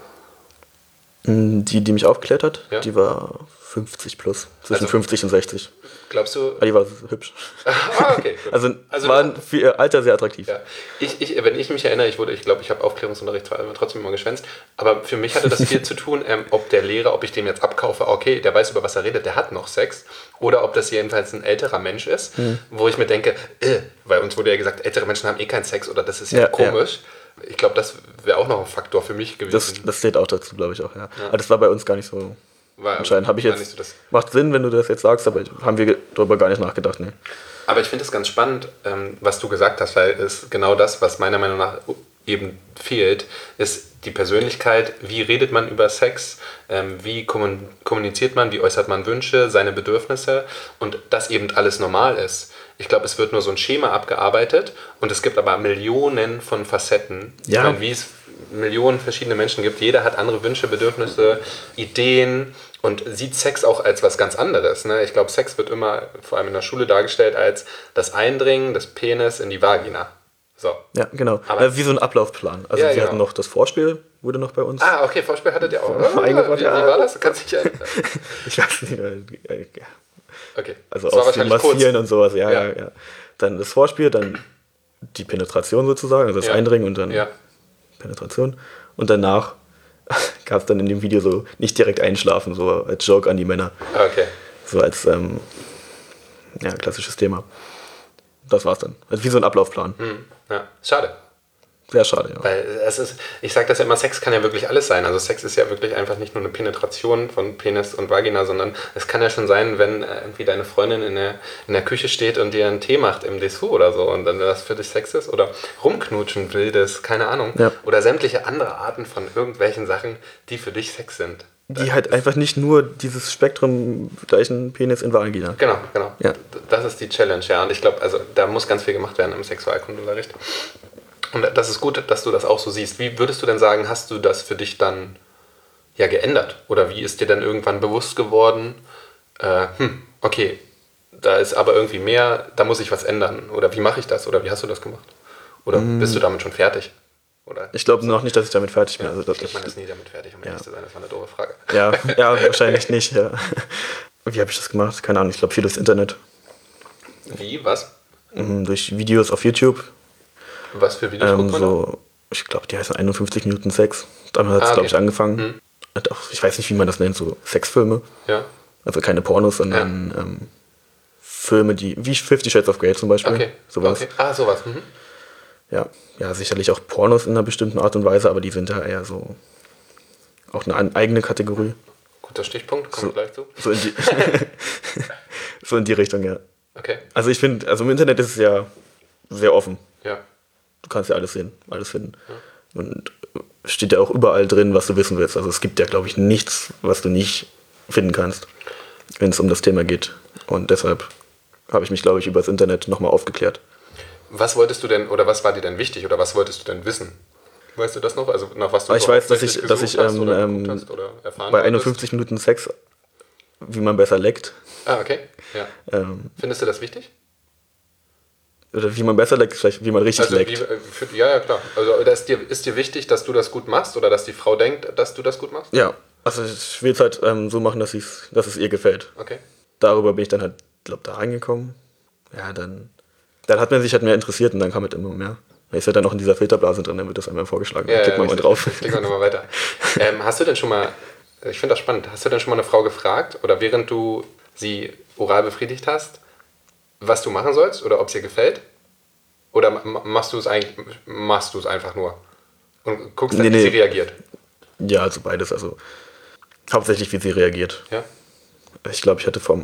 Die, die mich aufgeklärt hat, Ja. die war fünfzig plus. Zwischen Also- fünfzig und sechzig. Glaubst du... Aber die war hübsch. ah, okay. Gut. Also, Also war du- für ihr Alter sehr attraktiv. Ja. Ich, ich, wenn ich mich erinnere, ich wurde, ich glaube, ich habe Aufklärungsunterricht zwar trotzdem immer geschwänzt, aber für mich hatte das viel zu tun, ähm, ob der Lehrer, ob ich dem jetzt abkaufe, okay, der weiß, über was er redet, der hat noch Sex, oder ob das jedenfalls ein älterer Mensch ist, Mhm. wo ich mir denke, äh, weil uns wurde ja gesagt, ältere Menschen haben eh keinen Sex, oder das ist ja, Ja, komisch. Ich glaube, das wäre auch noch ein Faktor für mich gewesen. Das, das zählt auch dazu, glaube ich auch, ja. Aber das war bei uns gar nicht so War- entscheidend. Habe ich war jetzt, nicht so das- macht Sinn, wenn du das jetzt sagst, aber haben wir darüber gar nicht nachgedacht, ne. Aber ich finde es ganz spannend, ähm, was du gesagt hast, weil es genau das, was meiner Meinung nach eben fehlt, ist die Persönlichkeit. Wie redet man über Sex? Ähm, wie kommun- kommuniziert man? Wie äußert man Wünsche, seine Bedürfnisse? Und dass eben alles normal ist. Ich glaube, es wird nur so ein Schema abgearbeitet und es gibt aber Millionen von Facetten. Ja. Ich meine, wie es Millionen verschiedene Menschen gibt. Jeder hat andere Wünsche, Bedürfnisse, Ideen und sieht Sex auch als was ganz anderes. Ne? Ich glaube, Sex wird immer, vor allem in der Schule, dargestellt als das Eindringen des Penis in die Vagina. So. Ja, genau. Aber- äh, wie so ein Ablaufplan. Also Ja, wir genau. hatten noch das Vorspiel, wurde noch bei uns. Ah, okay, Vorspiel hattet ihr auch. Ah, wie, Eingebaut, wie ja. war das? Kannst du dich erinnern? Ich weiß nicht, äh, äh, ja. Okay. Also Das war aus dem wahrscheinlich kurz. Massieren und sowas, ja, Ja. ja, ja. Dann das Vorspiel, dann die Penetration sozusagen, also das Ja. Eindringen und dann Ja. Penetration. Und danach gab es dann in dem Video so nicht direkt einschlafen, so als Joke an die Männer. Ah, okay. So als ähm, ja, klassisches Thema. Das war's dann. Also wie so ein Ablaufplan. Hm. Ja. Schade. Sehr schade, ja. Weil es ist, ich sage das ja immer, Sex kann ja wirklich alles sein. Also Sex ist ja wirklich einfach nicht nur eine Penetration von Penis und Vagina, sondern es kann ja schon sein, wenn äh, irgendwie deine Freundin in der, in der Küche steht und dir einen Tee macht im Dessous oder so und dann das für dich Sex ist oder rumknutschen wildes, keine Ahnung. Ja. Oder sämtliche andere Arten von irgendwelchen Sachen, die für dich Sex sind. Die halt einfach nicht nur dieses Spektrum gleichen Penis in Vagina. Genau, genau. Ja. Das ist die Challenge, ja. Und ich glaube, also da muss ganz viel gemacht werden im Sexualkundeunterricht. Und das ist gut, dass du das auch so siehst. Wie würdest du denn sagen, hast du das für dich dann ja geändert? Oder wie ist dir dann irgendwann bewusst geworden, äh, hm, okay, da ist aber irgendwie mehr, da muss ich was ändern. Oder wie mache ich das? Oder wie hast du das gemacht? Oder Mm. bist du damit schon fertig? Oder? Ich glaube noch nicht, dass ich damit fertig bin. Ja, Also, ich dass glaube, ich, man ist nie damit fertig, um Ja. ehrlich zu sein. Das war eine doofe Frage. ja, ja, wahrscheinlich nicht. Ja. Wie habe ich das gemacht? Keine Ahnung. Ich glaube viel durchs Internet. Wie? Was? Mhm, durch Videos auf YouTube. Was für Videos Ähm, guckt man da? so, ich glaube, die heißen einundfünfzig Minuten Sex. Damit hat es, Ah, glaube okay. ich, angefangen. Mhm. Hat auch, ich weiß nicht, wie man das nennt, so Sexfilme. Ja. Also keine Pornos, sondern ähm, Filme, die, wie Fifty Shades of Grey zum Beispiel. Okay. Sowas. Okay. Ah, sowas. Mhm. Ja. ja, sicherlich auch Pornos in einer bestimmten Art und Weise, aber die sind ja eher so auch eine an- eigene Kategorie. Guter Stichpunkt, kommen wir gleich zu. So in die, so in die Richtung, ja. Okay. Also ich finde, also im Internet ist es ja sehr offen. Ja. Du kannst ja alles sehen, alles finden. Und steht ja auch überall drin, was du wissen willst. Also es gibt ja, glaube ich, nichts, was du nicht finden kannst, wenn es um das Thema geht. Und deshalb habe ich mich, glaube ich, über das Internet nochmal aufgeklärt. Was wolltest du denn, oder was war dir denn wichtig, oder was wolltest du denn wissen? Weißt du das noch? Also nach was du Ich so weiß, dass hauptsächlich ich, dass ich gesucht hast ähm, oder ähm, geguckt hast oder erfahren bei wolltest? einundfünfzig Minuten Sex, wie man besser leckt, Ah, okay. Ja. ähm, Findest du das wichtig? oder wie man besser leckt, vielleicht wie man richtig Also wie, leckt. äh, für, ja, ja, klar. Also ist dir, ist dir wichtig, dass du das gut machst oder dass die Frau denkt, dass du das gut machst? Ja, also ich will es halt ähm, so machen, dass, ich's, dass es ihr gefällt. Okay. Darüber bin ich dann halt, glaube da reingekommen. Ja, dann, dann hat man sich halt mehr interessiert und dann kam halt immer mehr. Da ist ja dann auch in dieser Filterblase drin, dann wird das einmal vorgeschlagen. Ja, dann klickt ja, man mal richtig. drauf. Klicken wir nochmal weiter. ähm, hast du denn schon mal, ich finde das spannend, hast du denn schon mal eine Frau gefragt oder während du sie oral befriedigt hast, was du machen sollst oder ob es ihr gefällt? Oder machst du es eigentlich, machst du es einfach nur und guckst dann, nee, wie nee. sie reagiert? Ja, also beides. Also hauptsächlich, wie sie reagiert. Ja. Ich glaube, ich hatte vom,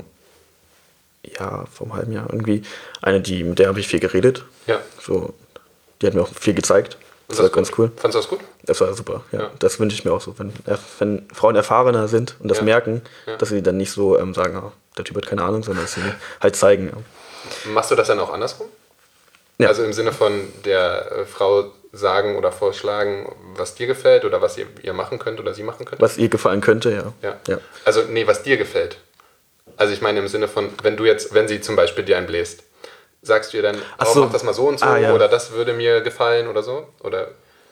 ja, vom halben Jahr irgendwie eine, die, mit der habe ich viel geredet. Ja. So, die hat mir auch viel gezeigt. Das, das war ganz cool. Fandest du das gut? Das war super, ja. ja. Das wünsche ich mir auch so. Wenn, wenn Frauen erfahrener sind und das ja. merken, ja. dass sie dann nicht so ähm, sagen, oh, der Typ hat keine Ahnung, sondern dass sie halt zeigen. Ja. Machst du das dann auch andersrum? Ja. Also im Sinne von der äh, Frau sagen oder vorschlagen, was dir gefällt oder was ihr, ihr machen könnt oder sie machen könnt? Was ihr gefallen könnte, ja. ja. ja. Also nee, was dir gefällt. Also ich meine im Sinne von, wenn du jetzt, wenn sie zum Beispiel dir einen bläst, sagst du ihr dann, oh, so. mach das mal so und so ah, ja. oder das würde mir gefallen oder so? Oder,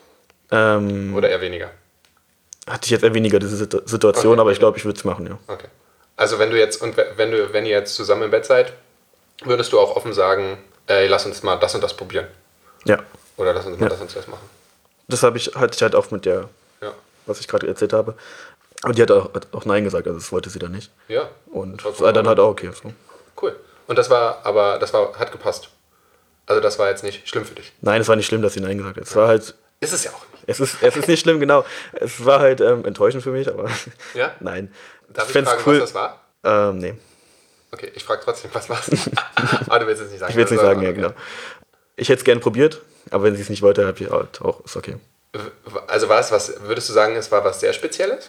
ähm, oder eher weniger? Hatte ich jetzt eher weniger diese Situation, okay. aber ich glaube, ich würde es machen, ja. Okay. Also wenn du jetzt, und wenn du, wenn ihr jetzt zusammen im Bett seid, würdest du auch offen sagen, ey, lass uns mal das und das probieren. Ja. Oder lass uns mal ja. das und das machen. Das habe ich, hatte ich halt auch mit der, ja. was ich gerade erzählt habe. Aber die hat auch, hat auch Nein gesagt, also das wollte sie dann nicht. Ja. Und das war dann halt auch okay. So. Cool. Und das war, aber das war, hat gepasst. Also das war jetzt nicht schlimm für dich. Nein, es war nicht schlimm, dass sie Nein gesagt hat. Es ja. war halt. Ist es ja auch nicht. Es ist, es ist nicht schlimm, genau. Es war halt ähm, enttäuschend für mich, aber. Ja? Nein. Darf ich, ich fragen, cool. was das war? Ähm, nee. Okay, ich frage trotzdem, was war's? Aber du willst es nicht sagen. Ich will es nicht sagen, ja, okay. genau. Ich hätte es gerne probiert, aber wenn sie es nicht wollte, habe ich halt auch, ist okay. Also war es was, würdest du sagen, es war was sehr Spezielles?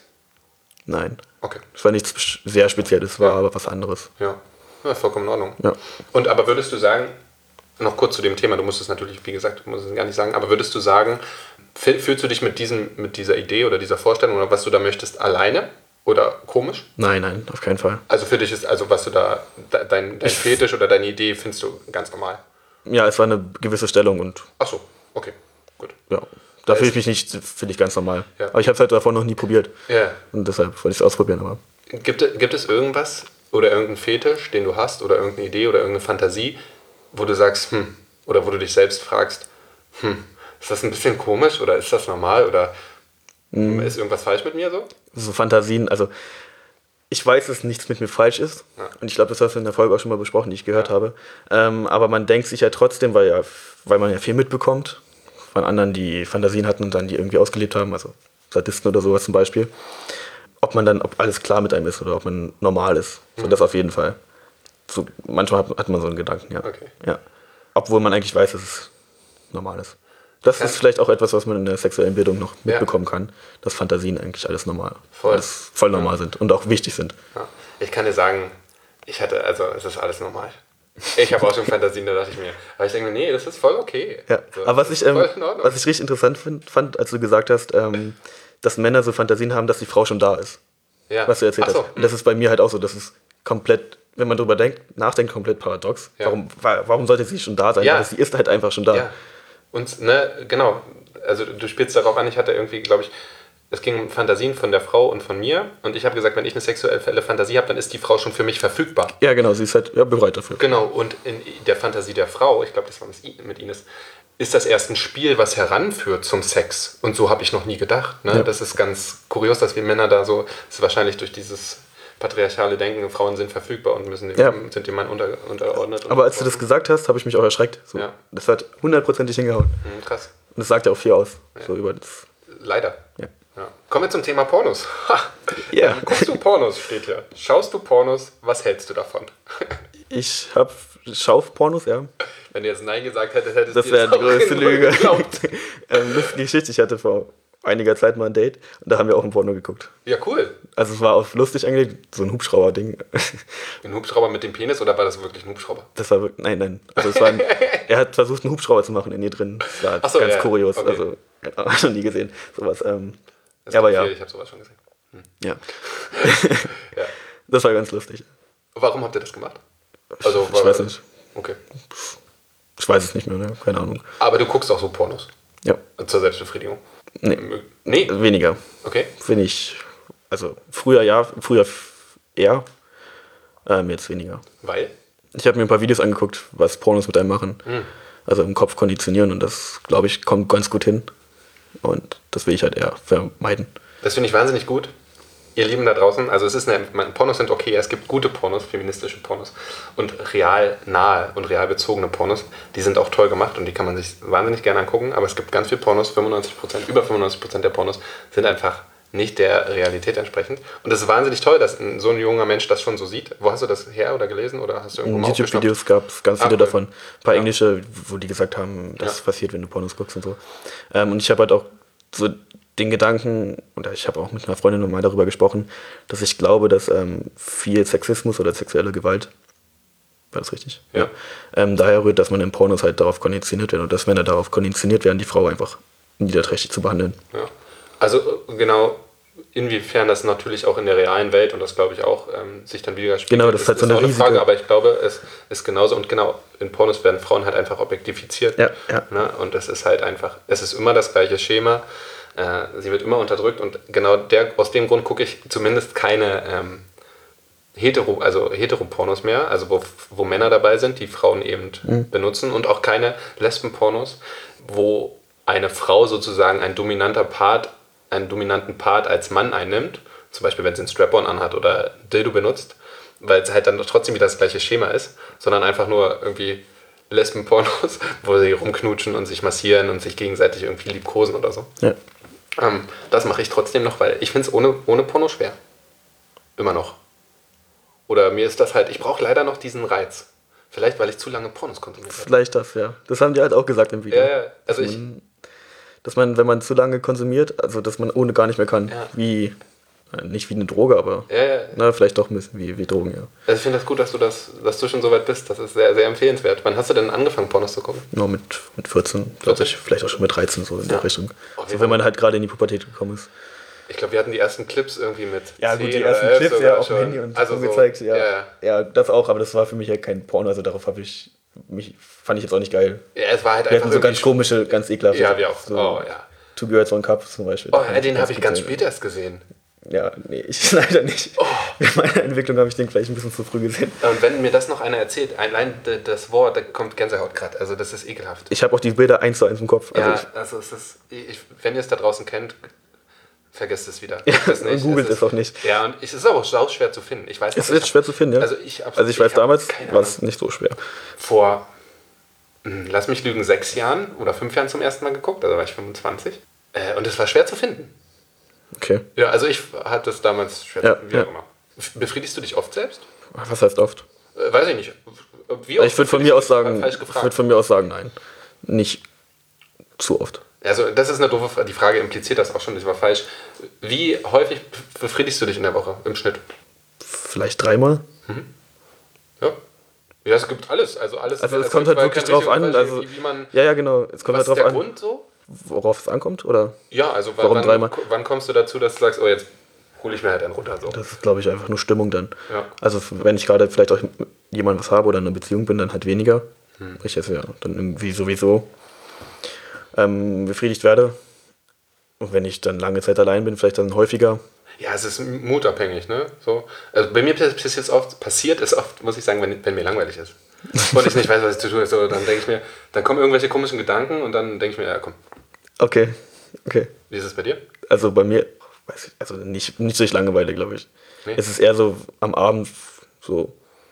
Nein. Okay. Es war nichts sehr Spezielles, es war ja. aber was anderes. Ja. ja, vollkommen in Ordnung. Ja. Und aber würdest du sagen, noch kurz zu dem Thema, du musst es natürlich, wie gesagt, du musst es gar nicht sagen, aber würdest du sagen, fühlst du dich mit, diesem, mit dieser Idee oder dieser Vorstellung oder was du da möchtest alleine? Oder komisch? Nein, nein, auf keinen Fall. Also für dich ist, also was du da, dein, dein Fetisch oder deine Idee findest du ganz normal? Ja, es war eine gewisse Stellung und... Ach so, okay, gut. Ja, da fühle ich mich nicht, finde ich ganz normal. Ja. Aber ich habe es halt davon noch nie probiert. Ja. Und deshalb wollte ich es ausprobieren. Aber gibt, gibt es irgendwas oder irgendeinen Fetisch, den du hast oder irgendeine Idee oder irgendeine Fantasie, wo du sagst, hm, oder wo du dich selbst fragst, hm, ist das ein bisschen komisch oder ist das normal oder hm. ist irgendwas falsch mit mir so? So Fantasien, also ich weiß, dass nichts mit mir falsch ist. Ja. Und ich glaube, das hast du in der Folge auch schon mal besprochen, die ich gehört ja. habe. Ähm, aber man denkt sich ja trotzdem, weil, ja, weil man ja viel mitbekommt von anderen, die Fantasien hatten und dann die irgendwie ausgelebt haben, also Sadisten oder sowas zum Beispiel, ob man dann, ob alles klar mit einem ist oder ob man normal ist. So, mhm. das auf jeden Fall. So, manchmal hat, hat man so einen Gedanken, ja. Okay. ja. Obwohl man eigentlich weiß, dass es normal ist. Das ist vielleicht auch etwas, was man in der sexuellen Bildung noch mitbekommen ja. kann, dass Fantasien eigentlich alles normal, voll, alles voll normal ja. sind und auch wichtig sind. Ja. Ich kann dir sagen, ich hatte, also es ist alles normal. Ich habe auch schon Fantasien, da dachte ich mir, aber ich denke mir, nee, das ist voll okay. Ja. So, aber was ich, ähm, was ich richtig interessant find, fand, als du gesagt hast, ähm, dass Männer so Fantasien haben, dass die Frau schon da ist. Ja. Was du erzählt so. hast. Und das ist bei mir halt auch so, das ist komplett, wenn man drüber denkt, nachdenkt, komplett paradox. Ja. Warum, warum sollte sie schon da sein? Ja. Weil sie ist halt einfach schon da. Ja. Und, ne, genau, also du spielst darauf an, ich hatte irgendwie, glaube ich, es ging um Fantasien von der Frau und von mir und ich habe gesagt, wenn ich eine sexuelle Fantasie habe, dann ist die Frau schon für mich verfügbar. Ja, genau, sie ist halt ja, bereit dafür. Genau, und in der Fantasie der Frau, ich glaube, das war mit Ines, ist das erst ein Spiel, was heranführt zum Sex. Und so habe ich noch nie gedacht. Ne? Ja. Das ist ganz kurios, dass wir Männer da so, das ist wahrscheinlich durch dieses patriarchale Denken, Frauen sind verfügbar und müssen dem, ja. sind dem Mann unter, unterordnet. Aber als du das gesagt hast, habe ich mich auch erschreckt. So. Ja. Das hat hundertprozentig hingehauen. Mhm, krass. Und das sagt ja auch viel aus. Ja. So über das. Leider. Ja. Ja. Kommen wir zum Thema Pornos. Ja. Ähm, guckst du Pornos, steht hier. Schaust du Pornos, was hältst du davon? Ich hab, schau Pornos, ja. Wenn du jetzt Nein gesagt hättest, hättest du das wäre die größte Lüge. ähm, lustige Geschichte, ich hatte vor einiger Zeit mal ein Date und da haben wir auch ein Porno geguckt. Ja, cool. Also es war auch lustig angelegt, so ein Hubschrauber-Ding. Ein Hubschrauber mit dem Penis oder war das wirklich ein Hubschrauber? Das war wirklich, nein, nein. Also es war ein, er hat versucht, einen Hubschrauber zu machen in ihr drin. Das war Ach so, ganz ja. kurios. Okay. Also, ich habe noch nie gesehen. Sowas. Ähm, das ja, aber ja. Viel, ich habe sowas schon gesehen. Hm. Ja. Ja. Das war ganz lustig. Warum habt ihr das gemacht? Also, ich weiß nicht. Okay. Ich weiß es nicht mehr, ne? Keine Ahnung. Aber du guckst auch so Pornos? Ja. Zur Selbstbefriedigung? Nee. Nee? Weniger. Okay. Finde ich, also früher ja, früher eher, ähm, jetzt weniger. Weil? Ich habe mir ein paar Videos angeguckt, was Pornos mit einem machen. Hm. Also im Kopf konditionieren und das, glaube ich, kommt ganz gut hin. Und das will ich halt eher vermeiden. Das finde ich wahnsinnig gut. ihr Lieben da draußen, also es ist eine, Pornos sind okay, es gibt gute Pornos, feministische Pornos und real nahe und real bezogene Pornos, die sind auch toll gemacht und die kann man sich wahnsinnig gerne angucken, aber es gibt ganz viele Pornos, fünfundneunzig Prozent, über fünfundneunzig Prozent der Pornos sind einfach nicht der Realität entsprechend. Und das ist wahnsinnig toll, dass so ein junger Mensch das schon so sieht. Wo hast du das her oder gelesen oder hast du irgendwo mal aufgeschnappt? YouTube-Videos gab es ganz viele Ach, davon. Ein paar ja. englische, wo die gesagt haben, das Ja. passiert, wenn du Pornos guckst und so. Ähm, und ich habe halt auch so den Gedanken, oder ich habe auch mit einer Freundin nochmal darüber gesprochen, dass ich glaube, dass ähm, viel Sexismus oder sexuelle Gewalt, war das richtig? Ja. Ähm, daher rührt, dass man in Pornos halt darauf konditioniert wird und dass Männer darauf konditioniert werden, die Frau einfach niederträchtig zu behandeln. Ja. Also genau, inwiefern das natürlich auch in der realen Welt, und das glaube ich auch, ähm, sich dann wieder spiegelt, Genau, das ist halt so eine auch eine riesige Frage, aber ich glaube, es ist genauso, und genau, in Pornos werden Frauen halt einfach objektifiziert. Ja, ja. Ne? Und es ist halt einfach, es ist immer das gleiche Schema, äh, sie wird immer unterdrückt und genau der, aus dem Grund gucke ich zumindest keine ähm, Hetero, also Heteropornos mehr, also wo, wo Männer dabei sind, die Frauen eben mhm. benutzen, und auch keine Lesbenpornos, wo eine Frau sozusagen ein dominanter Part einen dominanten Part als Mann einnimmt, zum Beispiel wenn sie einen Strap-on anhat oder Dildo benutzt, weil es halt dann trotzdem wieder das gleiche Schema ist, sondern einfach nur irgendwie Lesben-Pornos, wo sie rumknutschen und sich massieren und sich gegenseitig irgendwie liebkosen oder so. Ja. Ähm, das mache ich trotzdem noch, weil ich finde es ohne, ohne Porno schwer. Immer noch. Oder mir ist das halt, ich brauche leider noch diesen Reiz. Vielleicht, weil ich zu lange Pornos konsumiert habe. Vielleicht das, ja. Das haben die halt auch gesagt im Video. Ja, ja. Also ich... Dass man, wenn man zu lange konsumiert, also dass man ohne gar nicht mehr kann, Ja. wie, nicht wie eine Droge, aber Ja, ja. na, vielleicht doch ein bisschen wie, wie Drogen, ja. Also ich finde das gut, dass du das, dass du schon so weit bist. Das ist sehr, sehr empfehlenswert. Wann hast du denn angefangen, Pornos zu gucken? Nur mit, mit vierzehn, glaube ich, vielleicht auch schon mit dreizehn, so in Ja. der Richtung. Oh, So, wenn man halt gerade in die Pubertät gekommen ist. Ich glaube, wir hatten die ersten Clips irgendwie mit Ja, zehn gut, die oder ersten elf Clips sogar ja auf dem schon. Handy und also so so, gezeigt, ja. Ja, ja. Ja, das auch, aber das war für mich ja kein Porno, also darauf habe ich, mich, fand ich jetzt auch nicht geil. Ja, es war halt Wir einfach hatten so ganz irgendwie- komische, ganz ekelhafte. Ja, wir auch. So Oh, ja. Two Girls, One Cup zum Beispiel. Oh, ja, den habe ich ganz gut, spät erst gesehen. Ja, nee, ich leider nicht. Oh. In meiner Entwicklung habe ich den vielleicht ein bisschen zu früh gesehen. Und wenn mir das noch einer erzählt, allein d- das Wort, da kommt Gänsehaut gerade. Also das ist ekelhaft. Ich habe auch die Bilder eins zu eins im Kopf. Also Ja, ich, also es ist, ich, wenn ihr es da draußen kennt, vergesst es wieder. Ja, Guckt es und googelt ist- es auch nicht. Ja, und es ist aber auch sau schwer zu finden. Ich weiß es nicht, ist schwer zu finden, ja. Also ich, hab- also ich weiß, hab damals keine war Ahnung. es nicht so schwer. Vor, hm, lass mich lügen, sechs Jahren oder fünf Jahren zum ersten Mal geguckt, also war ich fünfundzwanzig. Äh, und es war schwer zu finden. Okay. Ja, also ich hatte es damals schwer, Ja, wie ja. auch immer. Befriedigst du dich oft selbst? Was heißt oft? Äh, weiß ich nicht. Wie Ich würde von mir aus sagen, Falsch ich gefragt. würde von mir aus sagen, nein. Nicht zu oft. Also das ist eine doofe Frage. Die Frage impliziert das auch schon, das war falsch. Wie häufig befriedigst du dich in der Woche im Schnitt? Vielleicht dreimal. Ja. Ja, es gibt alles. Also alles. Also es es kommt gibt halt wirklich keinen drauf richtigen an. Unterschied, Also, wie, wie man, ja, ja, genau. Es kommt was halt ist drauf der an, Grund so? worauf es ankommt, oder? Ja, also Warum wann, dreimal? wann kommst du dazu, dass du sagst, oh, jetzt hole ich mir halt einen runter. So. Das ist, glaube ich, einfach nur Stimmung dann. Ja. Also wenn ich gerade vielleicht auch mit jemandem was habe oder in einer Beziehung bin, dann halt weniger. Hm. Ich jetzt ja dann irgendwie sowieso ähm, befriedigt werde. Und wenn ich dann lange Zeit allein bin, vielleicht dann häufiger. Ja, es ist mutabhängig, ne? So. Also bei mir passiert es oft, passiert es oft, muss ich sagen, wenn, wenn mir langweilig ist. Und ich nicht weiß, was ich zu tun habe, so, dann denke ich mir, dann kommen irgendwelche komischen Gedanken und dann denke ich mir, ja komm, Okay, okay. wie ist es bei dir? Also bei mir, weiß ich, also nicht, nicht durch Langeweile, glaube ich. Nee? Es ist eher so am Abend, so,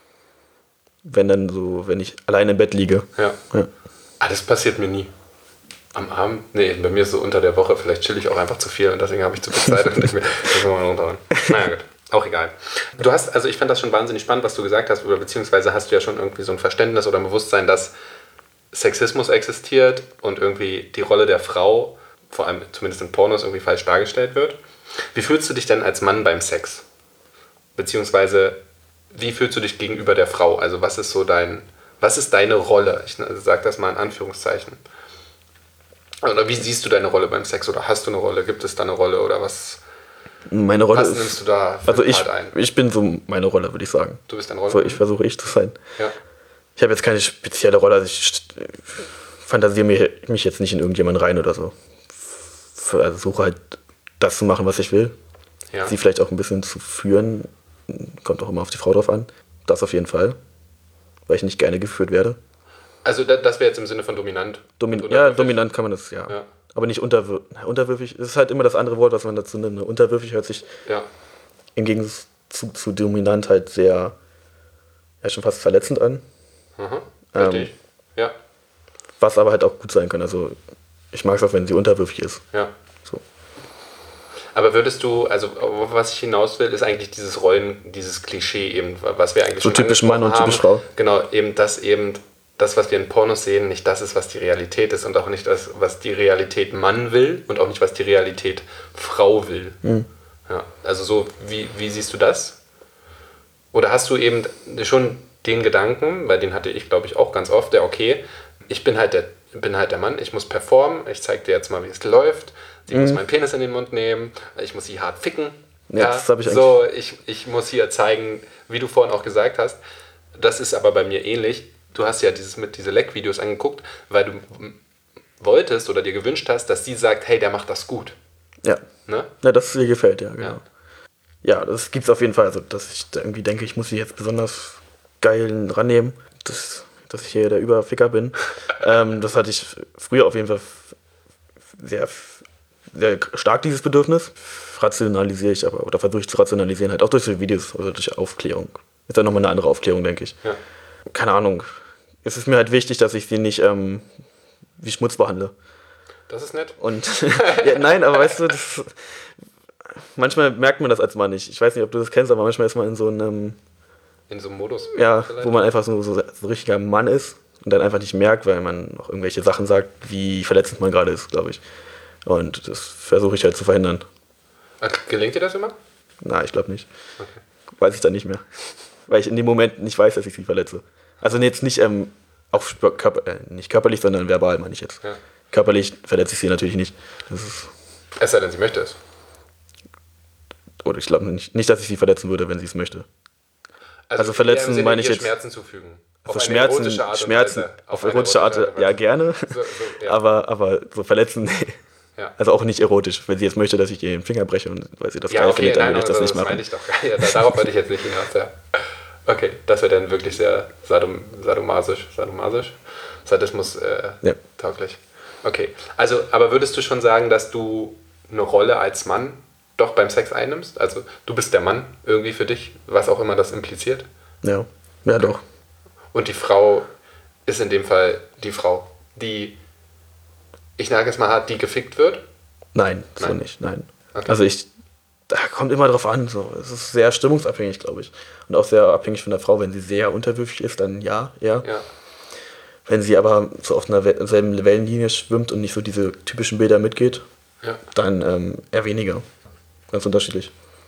wenn dann so, wenn ich allein im Bett liege. Ja. Ja. Ah, das passiert mir nie. Am Abend? Nee, bei mir ist so unter der Woche, vielleicht chill ich auch einfach zu viel und deswegen habe ich zu viel Zeit und denke mir, das muss man runterhauen. Naja, gut. Auch egal. Du hast, also ich fand das schon wahnsinnig spannend, was du gesagt hast, oder beziehungsweise hast du ja schon irgendwie so ein Verständnis oder ein Bewusstsein, dass Sexismus existiert und irgendwie die Rolle der Frau, vor allem zumindest in Pornos, irgendwie falsch dargestellt wird. Wie fühlst du dich denn als Mann beim Sex? Beziehungsweise, wie fühlst du dich gegenüber der Frau? Also was ist so dein, was ist deine Rolle? Ich sage das mal in Anführungszeichen. Oder wie siehst du deine Rolle beim Sex? Oder hast du eine Rolle? Gibt es da eine Rolle? Oder was, Meine Rolle was ist, nimmst du da für also einen ich, Part ein? ich bin so meine Rolle, würde ich sagen. Du bist deine Rolle? So, ich versuche ich zu sein. Ja. Ich habe jetzt keine spezielle Rolle, also ich fantasiere mich, mich jetzt nicht in irgendjemanden rein oder so. Versuche halt das zu machen, was ich will. Ja. Sie vielleicht auch ein bisschen zu führen, kommt auch immer auf die Frau drauf an. Das auf jeden Fall, weil ich nicht gerne geführt werde. Also da- das wäre jetzt im Sinne von dominant. Domin Und ja, unterwürfig. dominant kann man das, ja. Ja. Aber nicht unterwürfig. Unterwürfig ist halt immer das andere Wort, was man dazu nimmt. Ne? Unterwürfig hört sich Ja. im Gegensatz zu, zu dominant halt sehr, ja, schon fast verletzend an. Mhm. Richtig, ähm, ja. Was aber halt auch gut sein kann. Also ich mag es auch, wenn sie unterwürfig ist. Ja. So. Aber würdest du, also was ich hinaus will, ist eigentlich dieses Rollen, dieses Klischee eben, was wir eigentlich so schon typisch Mann und haben. Typisch Frau. Genau, eben das eben, das, was wir in Pornos sehen, nicht das ist, was die Realität ist und auch nicht das, was die Realität Mann will und auch nicht, was die Realität Frau will. Mhm. Ja, also so, wie, wie siehst du das? Oder hast du eben schon den Gedanken, weil den hatte ich, glaube ich, auch ganz oft, der, okay, ich bin halt der, bin halt der Mann, ich muss performen, ich zeig dir jetzt mal, wie es läuft, sie mhm. muss meinen Penis in den Mund nehmen, ich muss sie hart ficken. Ja, ja, das habe ich so, ich, ich muss hier zeigen, wie du vorhin auch gesagt hast, das ist aber bei mir ähnlich. Du hast ja dieses mit diese Leck-Videos angeguckt, weil du wolltest oder dir gewünscht hast, dass sie sagt, hey, der macht das gut. Ja. Ne? Ja, das ihr gefällt, ja, genau. Ja, ja das gibt's auf jeden Fall. Also, dass ich irgendwie denke, ich muss sie jetzt besonders geil rannehmen, dass, dass ich hier der Überficker bin. ähm, das hatte ich früher auf jeden Fall sehr, sehr stark, dieses Bedürfnis. Rationalisiere ich aber, oder versuche ich zu rationalisieren, halt auch durch die Videos oder durch Aufklärung. Ist dann nochmal eine andere Aufklärung, denke ich. Ja. Keine Ahnung. Es ist mir halt wichtig, dass ich sie nicht ähm, wie Schmutz behandle. Das ist nett. Und ja, nein, aber weißt du, das, manchmal merkt man das als Mann nicht. Ich weiß nicht, ob du das kennst, aber manchmal ist man in so einem in so einem Modus. Ja, vielleicht. Wo man einfach so, so, so ein richtiger Mann ist und dann einfach nicht merkt, weil man noch irgendwelche Sachen sagt, wie verletzend man gerade ist, glaube ich. Und das versuche ich halt zu verhindern. Gelingt dir das immer? Nein, ich glaube nicht. Okay. Weiß ich dann nicht mehr. Weil ich in dem Moment nicht weiß, dass ich sie verletze. Also jetzt nicht, ähm, auch körper, äh, nicht körperlich, sondern verbal, meine ich jetzt. Ja. Körperlich verletze ich sie natürlich nicht. Das ist es sei denn, sie möchte es. Oder ich glaube nicht, nicht, dass ich sie verletzen würde, wenn sie es möchte. Also, also verletzen meine ich jetzt... Schmerzen zufügen. Auf also Schmerzen, erotische Art, Schmerzen, Weise. auf, auf erotische Art, Art ja gerne, so, so, ja. aber, aber so verletzen, nee. Ja. Also auch nicht erotisch, wenn sie jetzt möchte, dass ich ihr den Finger breche und weil sie das ja, geil okay, findet, dann nein, würde ich das also, nicht das machen. Ich doch. Ja, darauf wollte ich jetzt nicht hinaus, ja. Okay, das wäre dann wirklich sehr sadom, sadomasisch, sadomasisch, Sadismus äh, ja. tauglich. Okay, also, aber würdest du schon sagen, dass du eine Rolle als Mann doch beim Sex einnimmst? Also du bist der Mann irgendwie für dich, was auch immer das impliziert? Ja, ja doch. Und die Frau ist in dem Fall die Frau, die, ich sage es mal hart, die gefickt wird? Nein, so nein. nicht, nein. Okay. Also ich, da kommt immer drauf an, so. Es ist sehr stimmungsabhängig, glaube ich. Und auch sehr abhängig von der Frau. Wenn sie sehr unterwürfig ist, dann ja, eher. Ja. Wenn sie aber so auf einer selben Wellenlinie schwimmt und nicht so diese typischen Bilder mitgeht, ja. dann ähm, eher weniger. Ganz unterschiedlich.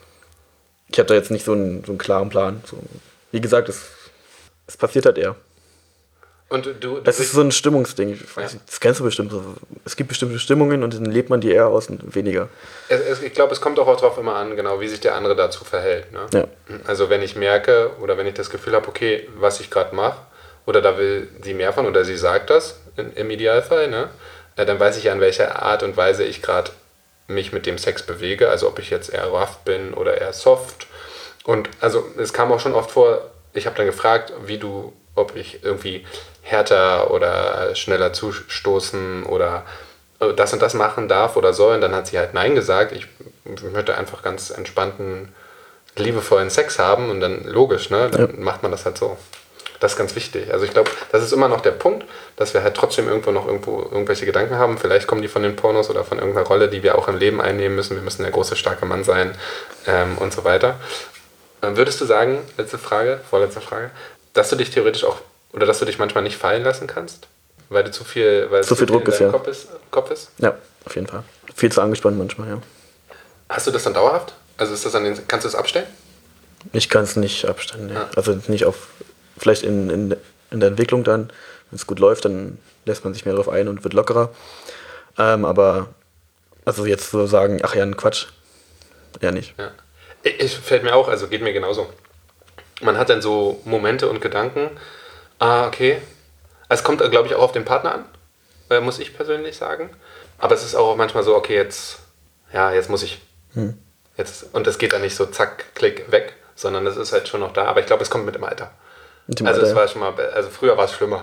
Ich habe da jetzt nicht so einen, so einen klaren Plan. So, wie gesagt, es, es passiert halt eher. Und du, du das ist so ein Stimmungsding. Ich weiß nicht, das kennst du bestimmt. Es gibt bestimmte Stimmungen und dann lebt man die eher aus und weniger. Es, es, ich glaube, es kommt auch darauf immer an, genau, wie sich der andere dazu verhält. Ne? Ja. Also wenn ich merke oder wenn ich das Gefühl habe, okay, was ich gerade mache, oder da will sie mehr von oder sie sagt das in, im Idealfall, ne? Dann weiß ich ja, in welcher Art und Weise ich gerade mich mit dem Sex bewege. Also ob ich jetzt eher rough bin oder eher soft. Und also es kam auch schon oft vor, ich habe dann gefragt, wie du, ob ich irgendwie härter oder schneller zustoßen oder das und das machen darf oder soll. Und dann hat sie halt Nein gesagt. Ich möchte einfach ganz entspannten, liebevollen Sex haben und dann logisch, ne? Dann ja. macht man das halt so. Das ist ganz wichtig. Also ich glaube, das ist immer noch der Punkt, dass wir halt trotzdem irgendwo noch irgendwo irgendwelche Gedanken haben. Vielleicht kommen die von den Pornos oder von irgendeiner Rolle, die wir auch im Leben einnehmen müssen. Wir müssen der große, starke Mann sein ähm, und so weiter. Ähm, würdest du sagen, letzte Frage, vorletzte Frage, dass du dich theoretisch auch, oder dass du dich manchmal nicht fallen lassen kannst? Weil du zu viel, weil zu viel, viel Druck ist, ja. Kopf ist, Kopf ist? Ja, auf jeden Fall. Viel zu angespannt manchmal, ja. Hast du das dann dauerhaft? Also ist das an den, kannst du das abstellen? Ich kann es nicht abstellen, ja. Ah. Also nicht auf, vielleicht in, in, in der Entwicklung dann, wenn es gut läuft, dann lässt man sich mehr darauf ein und wird lockerer. Ähm, aber also jetzt so sagen, ach ja, ein Quatsch, eher nicht. Ja. Ich, fällt mir auch, also geht mir genauso. Man hat dann so Momente und Gedanken, ah, okay. Es kommt, glaube ich, auch auf den Partner an, äh, muss ich persönlich sagen. Aber es ist auch manchmal so, okay, jetzt, ja, jetzt muss ich. Hm. Jetzt, und es geht dann nicht so zack, klick, weg, sondern es ist halt schon noch da. Aber ich glaube, es kommt mit dem Alter. Mit dem also Alter, es war schon mal, also früher war es schlimmer.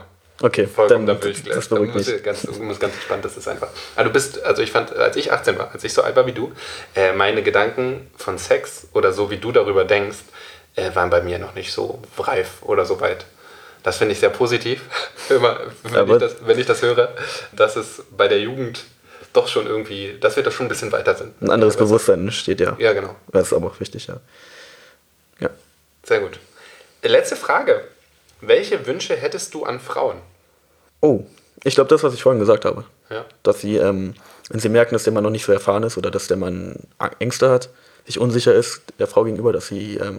Okay, vollkommen dann, dann durch. das Da beruhigt muss, mich. ganz, muss ganz entspannt, das ist einfach. Aber du bist, also ich fand, als ich achtzehn war, als ich so alt war wie du, äh, meine Gedanken von Sex oder so wie du darüber denkst, äh, waren bei mir noch nicht so reif oder so weit. Das finde ich sehr positiv, immer, wenn, ich das, wenn ich das höre, dass es bei der Jugend doch schon irgendwie, dass wir da schon ein bisschen weiter sind. Ein anderes Bewusstsein steht ja. Ja, genau. Das ist aber auch wichtig, ja. Ja. Sehr gut. Letzte Frage. Welche Wünsche hättest du an Frauen? Oh, ich glaube das, was ich vorhin gesagt habe. Ja. Dass sie, ähm, wenn sie merken, dass der Mann noch nicht so erfahren ist oder dass der Mann Ängste hat, sich unsicher ist der Frau gegenüber, dass sie ähm,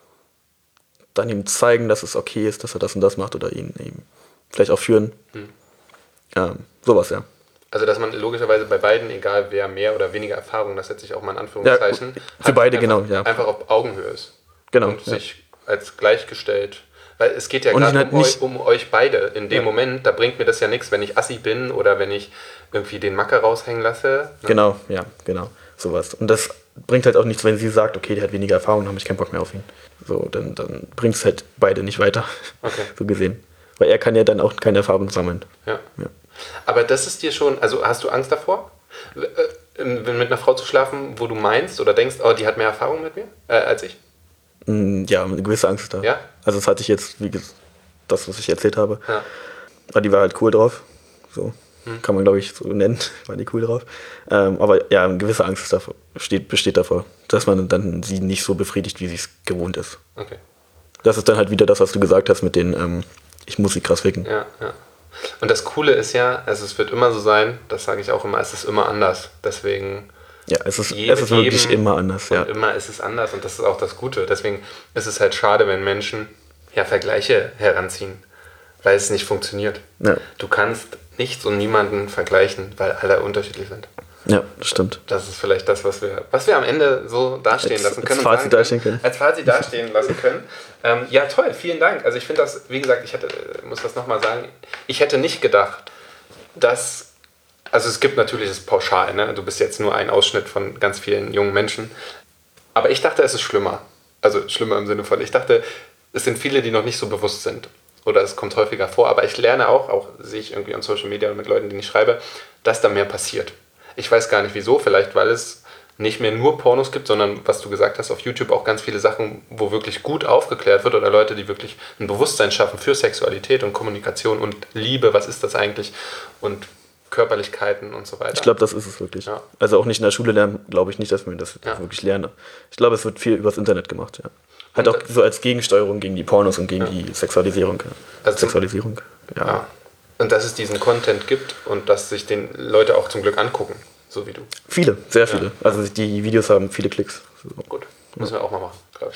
dann ihm zeigen, dass es okay ist, dass er das und das macht oder ihn, ihn vielleicht auch führen. Hm. Ähm, sowas, ja. Also, dass man logischerweise bei beiden, egal wer mehr oder weniger Erfahrung, das setze ich auch mal in Anführungszeichen, ja, für beide, einfach, genau, ja. einfach auf Augenhöhe ist. Genau. Und ja. sich als gleichgestellt, weil es geht ja Und gerade halt um, nicht- eu, um euch beide. In dem Ja. Moment, da bringt mir das ja nichts, wenn ich Assi bin oder wenn ich irgendwie den Macker raushängen lasse. Ne? Genau, ja, genau. Sowas. Und das bringt halt auch nichts, wenn sie sagt, okay, der hat weniger Erfahrung, dann habe ich keinen Bock mehr auf ihn. So, dann, dann bringt es halt beide nicht weiter. Okay. So gesehen. Weil er kann ja dann auch keine Erfahrung sammeln. Ja. Ja. Aber das ist dir schon, also hast du Angst davor, äh, mit einer Frau zu schlafen, wo du meinst oder denkst, oh, die hat mehr Erfahrung mit mir äh, als ich? Mm, Ja, eine gewisse Angst da. Ja? Also das hatte ich jetzt, wie gesagt, das, was ich erzählt habe. Ja. Aber die war halt cool drauf. So Hm. kann man, glaube ich, so nennen. War die cool drauf. Ähm, aber ja, eine gewisse Angst davor, steht, besteht davor, dass man dann sie nicht so befriedigt, wie sie es gewohnt ist. Okay. Das ist dann halt wieder das, was du gesagt hast mit den, ähm, ich muss sie krass ficken. Ja, ja. Und das Coole ist ja, also es wird immer so sein, das sage ich auch immer, es ist immer anders. Deswegen Ja, es ist, Je- es ist wirklich jedem- immer anders. Ja. und immer ist es anders und das ist auch das Gute. Deswegen ist es halt schade, wenn Menschen ja Vergleiche heranziehen, weil es nicht funktioniert. Ja. Du kannst nichts und niemanden vergleichen, weil alle unterschiedlich sind. ja, das stimmt. Das ist vielleicht das, was wir, was wir am Ende so dastehen Als- lassen als können. und Fazit sagen dastehen können. Als Fazit dastehen lassen können. Ähm, ja, toll, vielen Dank. Also ich finde das, wie gesagt, ich hätte, muss das nochmal sagen, ich hätte nicht gedacht, dass, also es gibt natürlich das Pauschal, ne? Du bist jetzt nur ein Ausschnitt von ganz vielen jungen Menschen, aber ich dachte, es ist schlimmer. Also schlimmer im Sinne von, ich dachte, es sind viele, die noch nicht so bewusst sind. Oder es kommt häufiger vor, aber ich lerne auch, auch sehe ich irgendwie on Social Media und mit Leuten, denen ich schreibe, dass da mehr passiert. Ich weiß gar nicht wieso, vielleicht weil es nicht mehr nur Pornos gibt, sondern, was du gesagt hast, auf YouTube auch ganz viele Sachen, wo wirklich gut aufgeklärt wird oder Leute, die wirklich ein Bewusstsein schaffen für Sexualität und Kommunikation und Liebe, was ist das eigentlich und Körperlichkeiten und so weiter. Ich glaube, das ist es wirklich. Ja. Also auch nicht in der Schule lernen, glaube ich nicht, dass man das Ja. wirklich lerne. Ich glaube, es wird viel übers Internet gemacht, ja. Halt Und auch so als Gegensteuerung gegen die Pornos und gegen Ja. die Sexualisierung. Ja. Also- Sexualisierung, ja. Ja. Und dass es diesen Content gibt und dass sich den Leute auch zum Glück angucken, so wie du. Viele, sehr viele. Also die Videos haben viele Klicks. So. Gut, müssen wir auch mal machen, glaube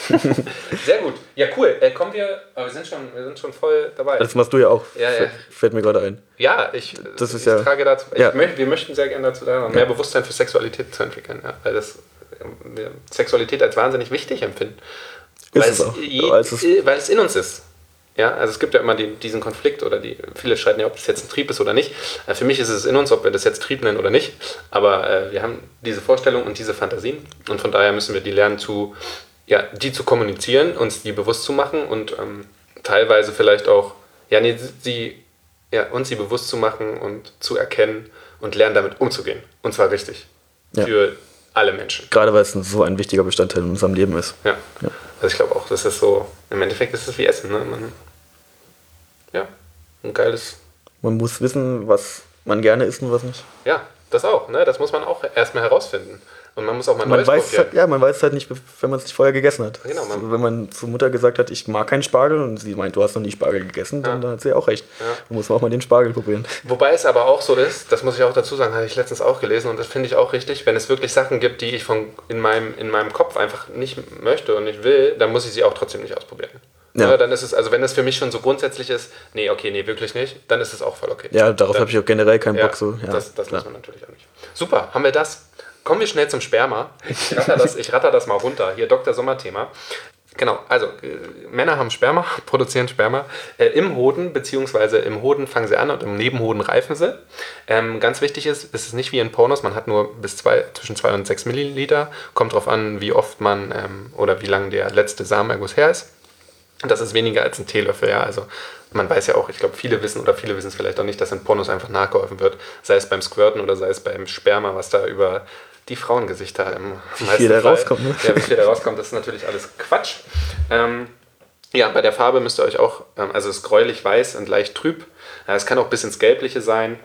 ich. Sehr gut. Ja, cool. Äh, kommen wir, aber wir sind schon, wir sind schon voll dabei. Das machst du ja auch. Ja, ja. F- Fällt mir gerade ein. Ja, ich, Das ist ich ja- trage dazu, ich ja. möchte, wir möchten sehr gerne dazu lernen, mehr Bewusstsein für Sexualität zu entwickeln. Ja, weil das, wir Sexualität als wahnsinnig wichtig empfinden. Ist Weil es es, auch. je, Aber es ist- weil es in uns ist. Ja, also es gibt ja immer die, diesen Konflikt oder die, viele streiten ja, ob das jetzt ein Trieb ist oder nicht. Äh, Für mich ist es in uns, ob wir das jetzt Trieb nennen oder nicht. Aber äh, wir haben diese Vorstellung und diese Fantasien und von daher müssen wir die lernen zu, ja, die zu kommunizieren, uns die bewusst zu machen und ähm, teilweise vielleicht auch, ja, nee, sie, ja, uns sie bewusst zu machen und zu erkennen und lernen damit umzugehen. Und zwar richtig. Ja. Für alle Menschen. Gerade weil es so ein wichtiger Bestandteil in unserem Leben ist. Ja. Ja. Also ich glaube auch, das ist so, im Endeffekt ist es wie Essen, ne? Man, ja, ein geiles, Man muss wissen, was man gerne isst und was nicht. ja, das auch, ne? Das muss man auch erstmal herausfinden. Und man muss auch mal Man Neues weiß, probieren. halt, ja, man weiß halt nicht, wenn man es nicht vorher gegessen hat. Genau, man- So, wenn man zur Mutter gesagt hat, ich mag keinen Spargel und sie meint, du hast noch nie Spargel gegessen, dann, Ja. dann hat sie auch recht. Ja. Dann muss man auch mal den Spargel probieren. Wobei es aber auch so ist, das muss ich auch dazu sagen, habe ich letztens auch gelesen und das finde ich auch richtig, wenn es wirklich Sachen gibt, die ich von, in, meinem, in meinem Kopf einfach nicht möchte und nicht will, dann muss ich sie auch trotzdem nicht ausprobieren. Ja. Ja, dann ist es, also wenn das für mich schon so grundsätzlich ist, nee, okay, nee, wirklich nicht, dann ist es auch voll okay. Ja, darauf Dann- habe ich auch generell keinen Ja, Bock. So. Ja, das das klar. muss man natürlich auch nicht. Super, haben wir das. Kommen wir schnell zum Sperma. Ich ratter das, ich ratter das mal runter. Hier, Doktor Sommer-Thema. Genau, also äh, Männer haben Sperma, produzieren Sperma äh, im Hoden, beziehungsweise im Hoden fangen sie an und im Nebenhoden reifen sie. Ähm, ganz wichtig ist, ist es nicht wie in Pornos, man hat nur bis zwei, zwischen zwei und sechs Milliliter. Kommt drauf an, wie oft man ähm, oder wie lang der letzte Samenerguss her ist. Das ist weniger als ein Teelöffel, ja. Also man weiß ja auch, ich glaube, viele wissen oder viele wissen es vielleicht auch nicht, dass in Pornos einfach nachgeholfen wird. Sei es beim Squirten oder sei es beim Sperma, was da über die Frauengesichter im meisten Fall... Wie viel da rauskommt, ne? Ja, wie viel da rauskommt, das ist natürlich alles Quatsch. Ähm, ja, bei der Farbe müsst ihr euch auch, ähm, also es ist gräulich-weiß und leicht trüb. Ja, es kann auch bis ins Gelbliche sein.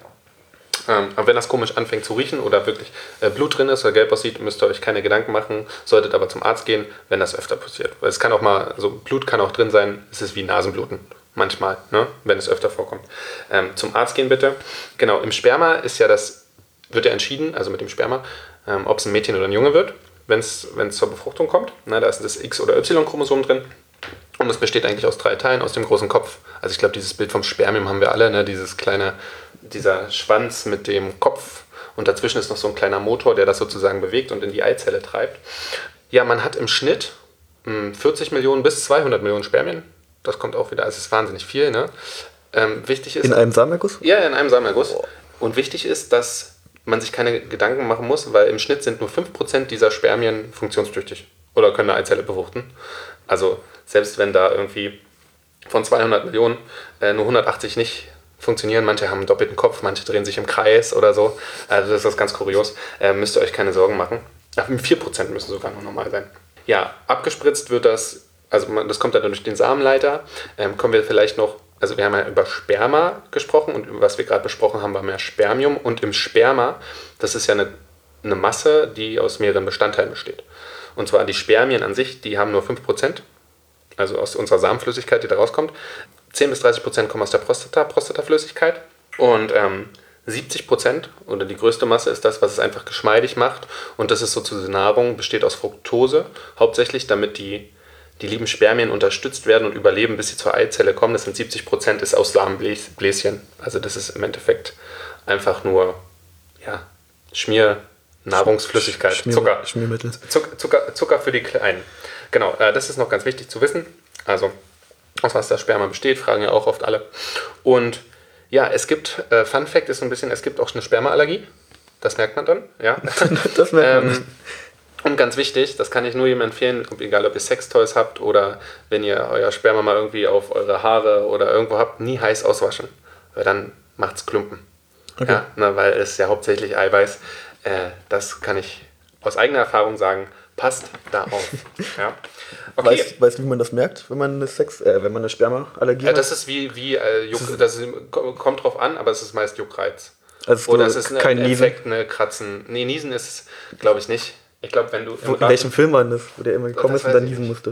Ähm, aber wenn das komisch anfängt zu riechen oder wirklich äh, Blut drin ist oder gelb aussieht, müsst ihr euch keine Gedanken machen, solltet aber zum Arzt gehen, wenn das öfter passiert. Weil es kann auch mal, also Blut kann auch drin sein, es ist wie Nasenbluten manchmal, ne, wenn es öfter vorkommt. Ähm, zum Arzt gehen bitte. Genau, im Sperma ist ja das, wird ja entschieden, also mit dem Sperma, ähm, ob es ein Mädchen oder ein Junge wird, wenn es zur Befruchtung kommt. Na, da ist das X- oder Y-Chromosom drin. Und es besteht eigentlich aus drei Teilen, aus dem großen Kopf. Also ich glaube, dieses Bild vom Spermium haben wir alle, ne? Dieses kleine, dieser Schwanz mit dem Kopf und dazwischen ist noch so ein kleiner Motor, der das sozusagen bewegt und in die Eizelle treibt. Ja, man hat im Schnitt mh, vierzig Millionen bis zweihundert Millionen Spermien. Das kommt auch wieder, also es ist wahnsinnig viel. Ne? Ähm, wichtig ist, in einem Samenerguss? Ja, in einem Samenerguss. Oh. Und wichtig ist, dass man sich keine Gedanken machen muss, weil im Schnitt sind nur fünf Prozent dieser Spermien funktionstüchtig oder können eine Eizelle befruchten. Also selbst wenn da irgendwie von zweihundert Millionen äh, nur hundertachtzig nicht funktionieren, manche haben einen doppelten Kopf, manche drehen sich im Kreis oder so, also das ist ganz kurios, äh, müsst ihr euch keine Sorgen machen. Ach, vier Prozent müssen sogar noch normal sein. Ja, abgespritzt wird das, also man, das kommt dann durch den Samenleiter, ähm, kommen wir vielleicht noch, also wir haben ja über Sperma gesprochen und über was wir gerade besprochen haben, war mehr Spermium und im Sperma, das ist ja eine, eine Masse, die aus mehreren Bestandteilen besteht. Und zwar die Spermien an sich, die haben nur fünf Prozent, also aus unserer Samenflüssigkeit, die da rauskommt. zehn bis dreißig Prozent kommen aus der Prostata, Prostataflüssigkeit. Und ähm, siebzig Prozent oder die größte Masse ist das, was es einfach geschmeidig macht. Und das ist sozusagen Nahrung, besteht aus Fructose, hauptsächlich damit die, die lieben Spermien unterstützt werden und überleben, bis sie zur Eizelle kommen. Das sind siebzig Prozent ist aus Samenbläschen. Also das ist im Endeffekt einfach nur ja, Schmier... Nahrungsflüssigkeit, Schmier, Zucker. Schmiermittel. Zucker, Zucker, Zucker für die Kleinen. Genau, äh, das ist noch ganz wichtig zu wissen. Also, aus was das Sperma besteht, fragen ja auch oft alle. Und ja, es gibt, äh, Fun Fact ist so ein bisschen, es gibt auch eine Spermaallergie. Das merkt man dann, ja. Das merkt man. ähm, und ganz wichtig, das kann ich nur jedem empfehlen, egal ob ihr Sextoys habt oder wenn ihr euer Sperma mal irgendwie auf eure Haare oder irgendwo habt, nie heiß auswaschen. Weil dann macht's Klumpen. Okay. Ja, na, weil es ja hauptsächlich Eiweiß. Äh, das kann ich aus eigener Erfahrung sagen, passt da auf. Ja. Okay. Weißt, weißt du, wie man das merkt, wenn man eine Sex, äh, wenn man eine Spermaallergie ja, hat? Das ist wie, wie äh, Juck, das ist, kommt drauf an, aber es ist meist Juckreiz. Also oder es ist eine, kein Infekt, eine Kratzen. Nee, Niesen ist es, glaube ich, nicht. Ich glaube, wenn du... Wo, in welchem Film war das, wo der immer gekommen ist und dann niesen musste?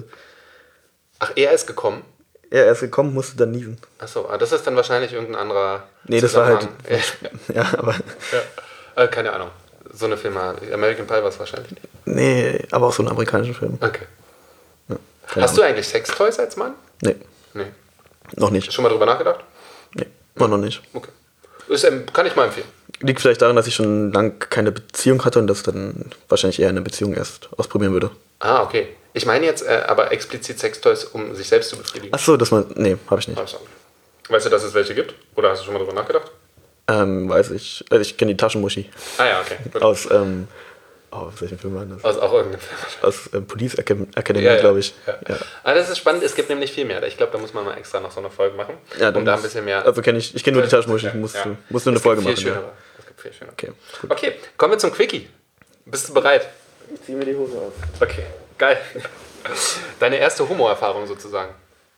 Ach, er ist gekommen? Ja, er ist gekommen, musste dann niesen. Achso, das ist dann wahrscheinlich irgendein anderer... Nee, das war halt... ja, aber... Ja. Äh, keine Ahnung. So eine Filme, American Pie war es wahrscheinlich nicht. Nee, aber auch so einen amerikanischen Film. Okay. Ja, Hast Ahnung. Du eigentlich Sextoys als Mann? Nee. Nee. Noch nicht. Schon mal drüber nachgedacht? Nee, war noch nicht. Okay. Ist, ähm, kann ich mal empfehlen. Liegt vielleicht daran, dass ich schon lange keine Beziehung hatte und das dann wahrscheinlich eher eine Beziehung erst ausprobieren würde. Ah, okay. Ich meine jetzt äh, aber explizit Sextoys, um sich selbst zu befriedigen. Ach so, dass man... Nee, habe ich nicht. Also. Weißt du, dass es welche gibt? Oder hast du schon mal drüber nachgedacht? Ähm, weiß ich. Also ich kenne die Taschenmuschi. Ah ja, okay. Gut. Aus, ähm... Oh, aus welchem Film war das? Aus auch irgendeinem Film. Aus ähm, Police Academy, ja, ja, glaube ich. Ja. Ja. Aber das ist spannend, es gibt nämlich viel mehr. Ich glaube, da muss man mal extra noch so eine Folge machen. Ja, um da ein bisschen mehr... Also kenne ich, ich kenne nur die Taschenmuschi, ich muss, ja. muss nur eine Folge machen. Schönere. Ja. Es gibt viel schönere. Okay, gut. Okay, kommen wir zum Quickie. Bist du bereit? Ich zieh mir die Hose aus. Okay, geil. Deine erste Homo-Erfahrung sozusagen.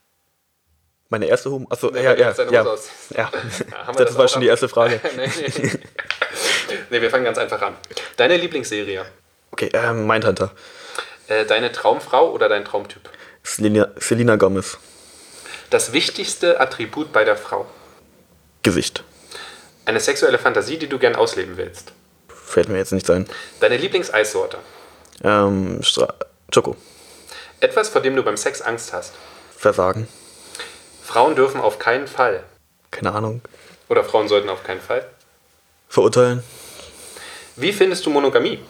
Meine erste Homo... Achso, nee, ja, ja, ja. ja. Aus. ja. ja das, das war schon die erste Frage. nee, nee, nee. nee, wir fangen ganz einfach an. Deine Lieblingsserie? Okay, ähm, Mindhunter. Äh, deine Traumfrau oder dein Traumtyp? Selena, Selena Gomez. Das wichtigste Attribut bei der Frau? Gesicht. Eine sexuelle Fantasie, die du gern ausleben willst? Fällt mir jetzt nicht ein. Deine Lieblingseissorte? Ähm, Stra- Choco. Etwas, vor dem du beim Sex Angst hast? Versagen. Frauen dürfen auf keinen Fall. Keine Ahnung. Oder Frauen sollten auf keinen Fall. Verurteilen. Wie findest du Monogamie?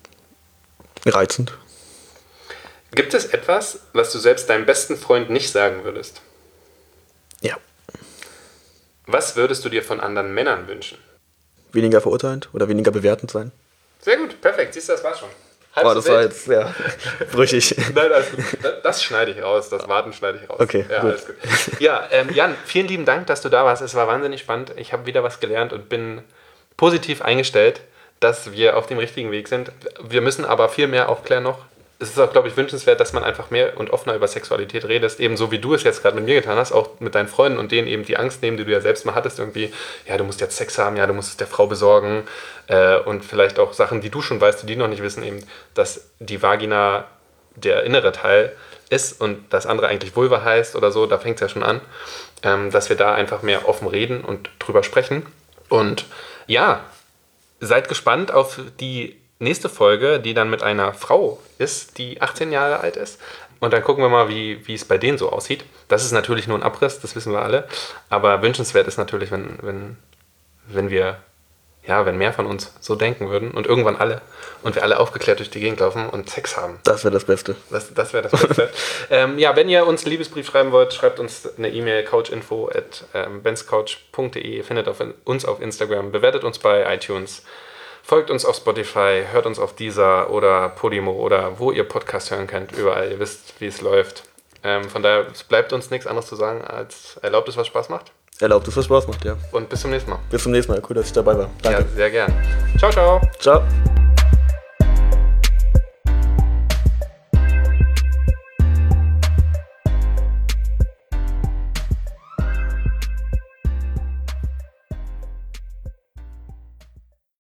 Reizend. Gibt es etwas, was du selbst deinem besten Freund nicht sagen würdest? Ja. Was würdest du dir von anderen Männern wünschen? Weniger verurteilend oder weniger bewertend sein. Sehr gut, perfekt. Siehst du, das war's schon. Boah, das war jetzt sehr brüchig. Nein, alles gut. Das, das schneide ich raus, das Warten schneide ich raus. Okay, ja, gut. Alles gut. Ja, ähm, Jan, vielen lieben Dank, dass du da warst. Es war wahnsinnig spannend. Ich habe wieder was gelernt und bin positiv eingestellt, dass wir auf dem richtigen Weg sind. Wir müssen aber viel mehr aufklären noch. Es ist auch, glaube ich, wünschenswert, dass man einfach mehr und offener über Sexualität redest, eben so wie du es jetzt gerade mit mir getan hast, auch mit deinen Freunden und denen eben die Angst nehmen, die du ja selbst mal hattest, irgendwie, ja, du musst jetzt Sex haben, ja, du musst es der Frau besorgen äh, und vielleicht auch Sachen, die du schon weißt, die die noch nicht wissen, eben, dass die Vagina der innere Teil ist und das andere eigentlich Vulva heißt oder so, da fängt es ja schon an, ähm, dass wir da einfach mehr offen reden und drüber sprechen. Und ja, seid gespannt auf die nächste Folge, die dann mit einer Frau ist, die achtzehn Jahre alt ist. Und dann gucken wir mal, wie, wie es bei denen so aussieht. Das ist natürlich nur ein Abriss, das wissen wir alle. Aber wünschenswert ist natürlich, wenn, wenn, wenn wir, ja, wenn mehr von uns so denken würden und irgendwann alle und wir alle aufgeklärt durch die Gegend laufen und Sex haben. Das wäre das Beste. Das, das wäre das Beste. ähm, ja, wenn ihr uns einen Liebesbrief schreiben wollt, schreibt uns eine E-Mail, couchinfo at benscouch punkt de. Ihr findet auf, uns auf Instagram, bewertet uns bei iTunes. Folgt uns auf Spotify, hört uns auf Deezer oder Podimo oder wo ihr Podcast hören könnt. Überall, ihr wisst, wie es läuft. Ähm, von daher bleibt uns nichts anderes zu sagen, als erlaubt es, was Spaß macht. Erlaubt es, was Spaß macht, ja. Und bis zum nächsten Mal. Bis zum nächsten Mal. Cool, dass ich dabei war. Danke. Ja, sehr gern. Ciao, ciao. Ciao.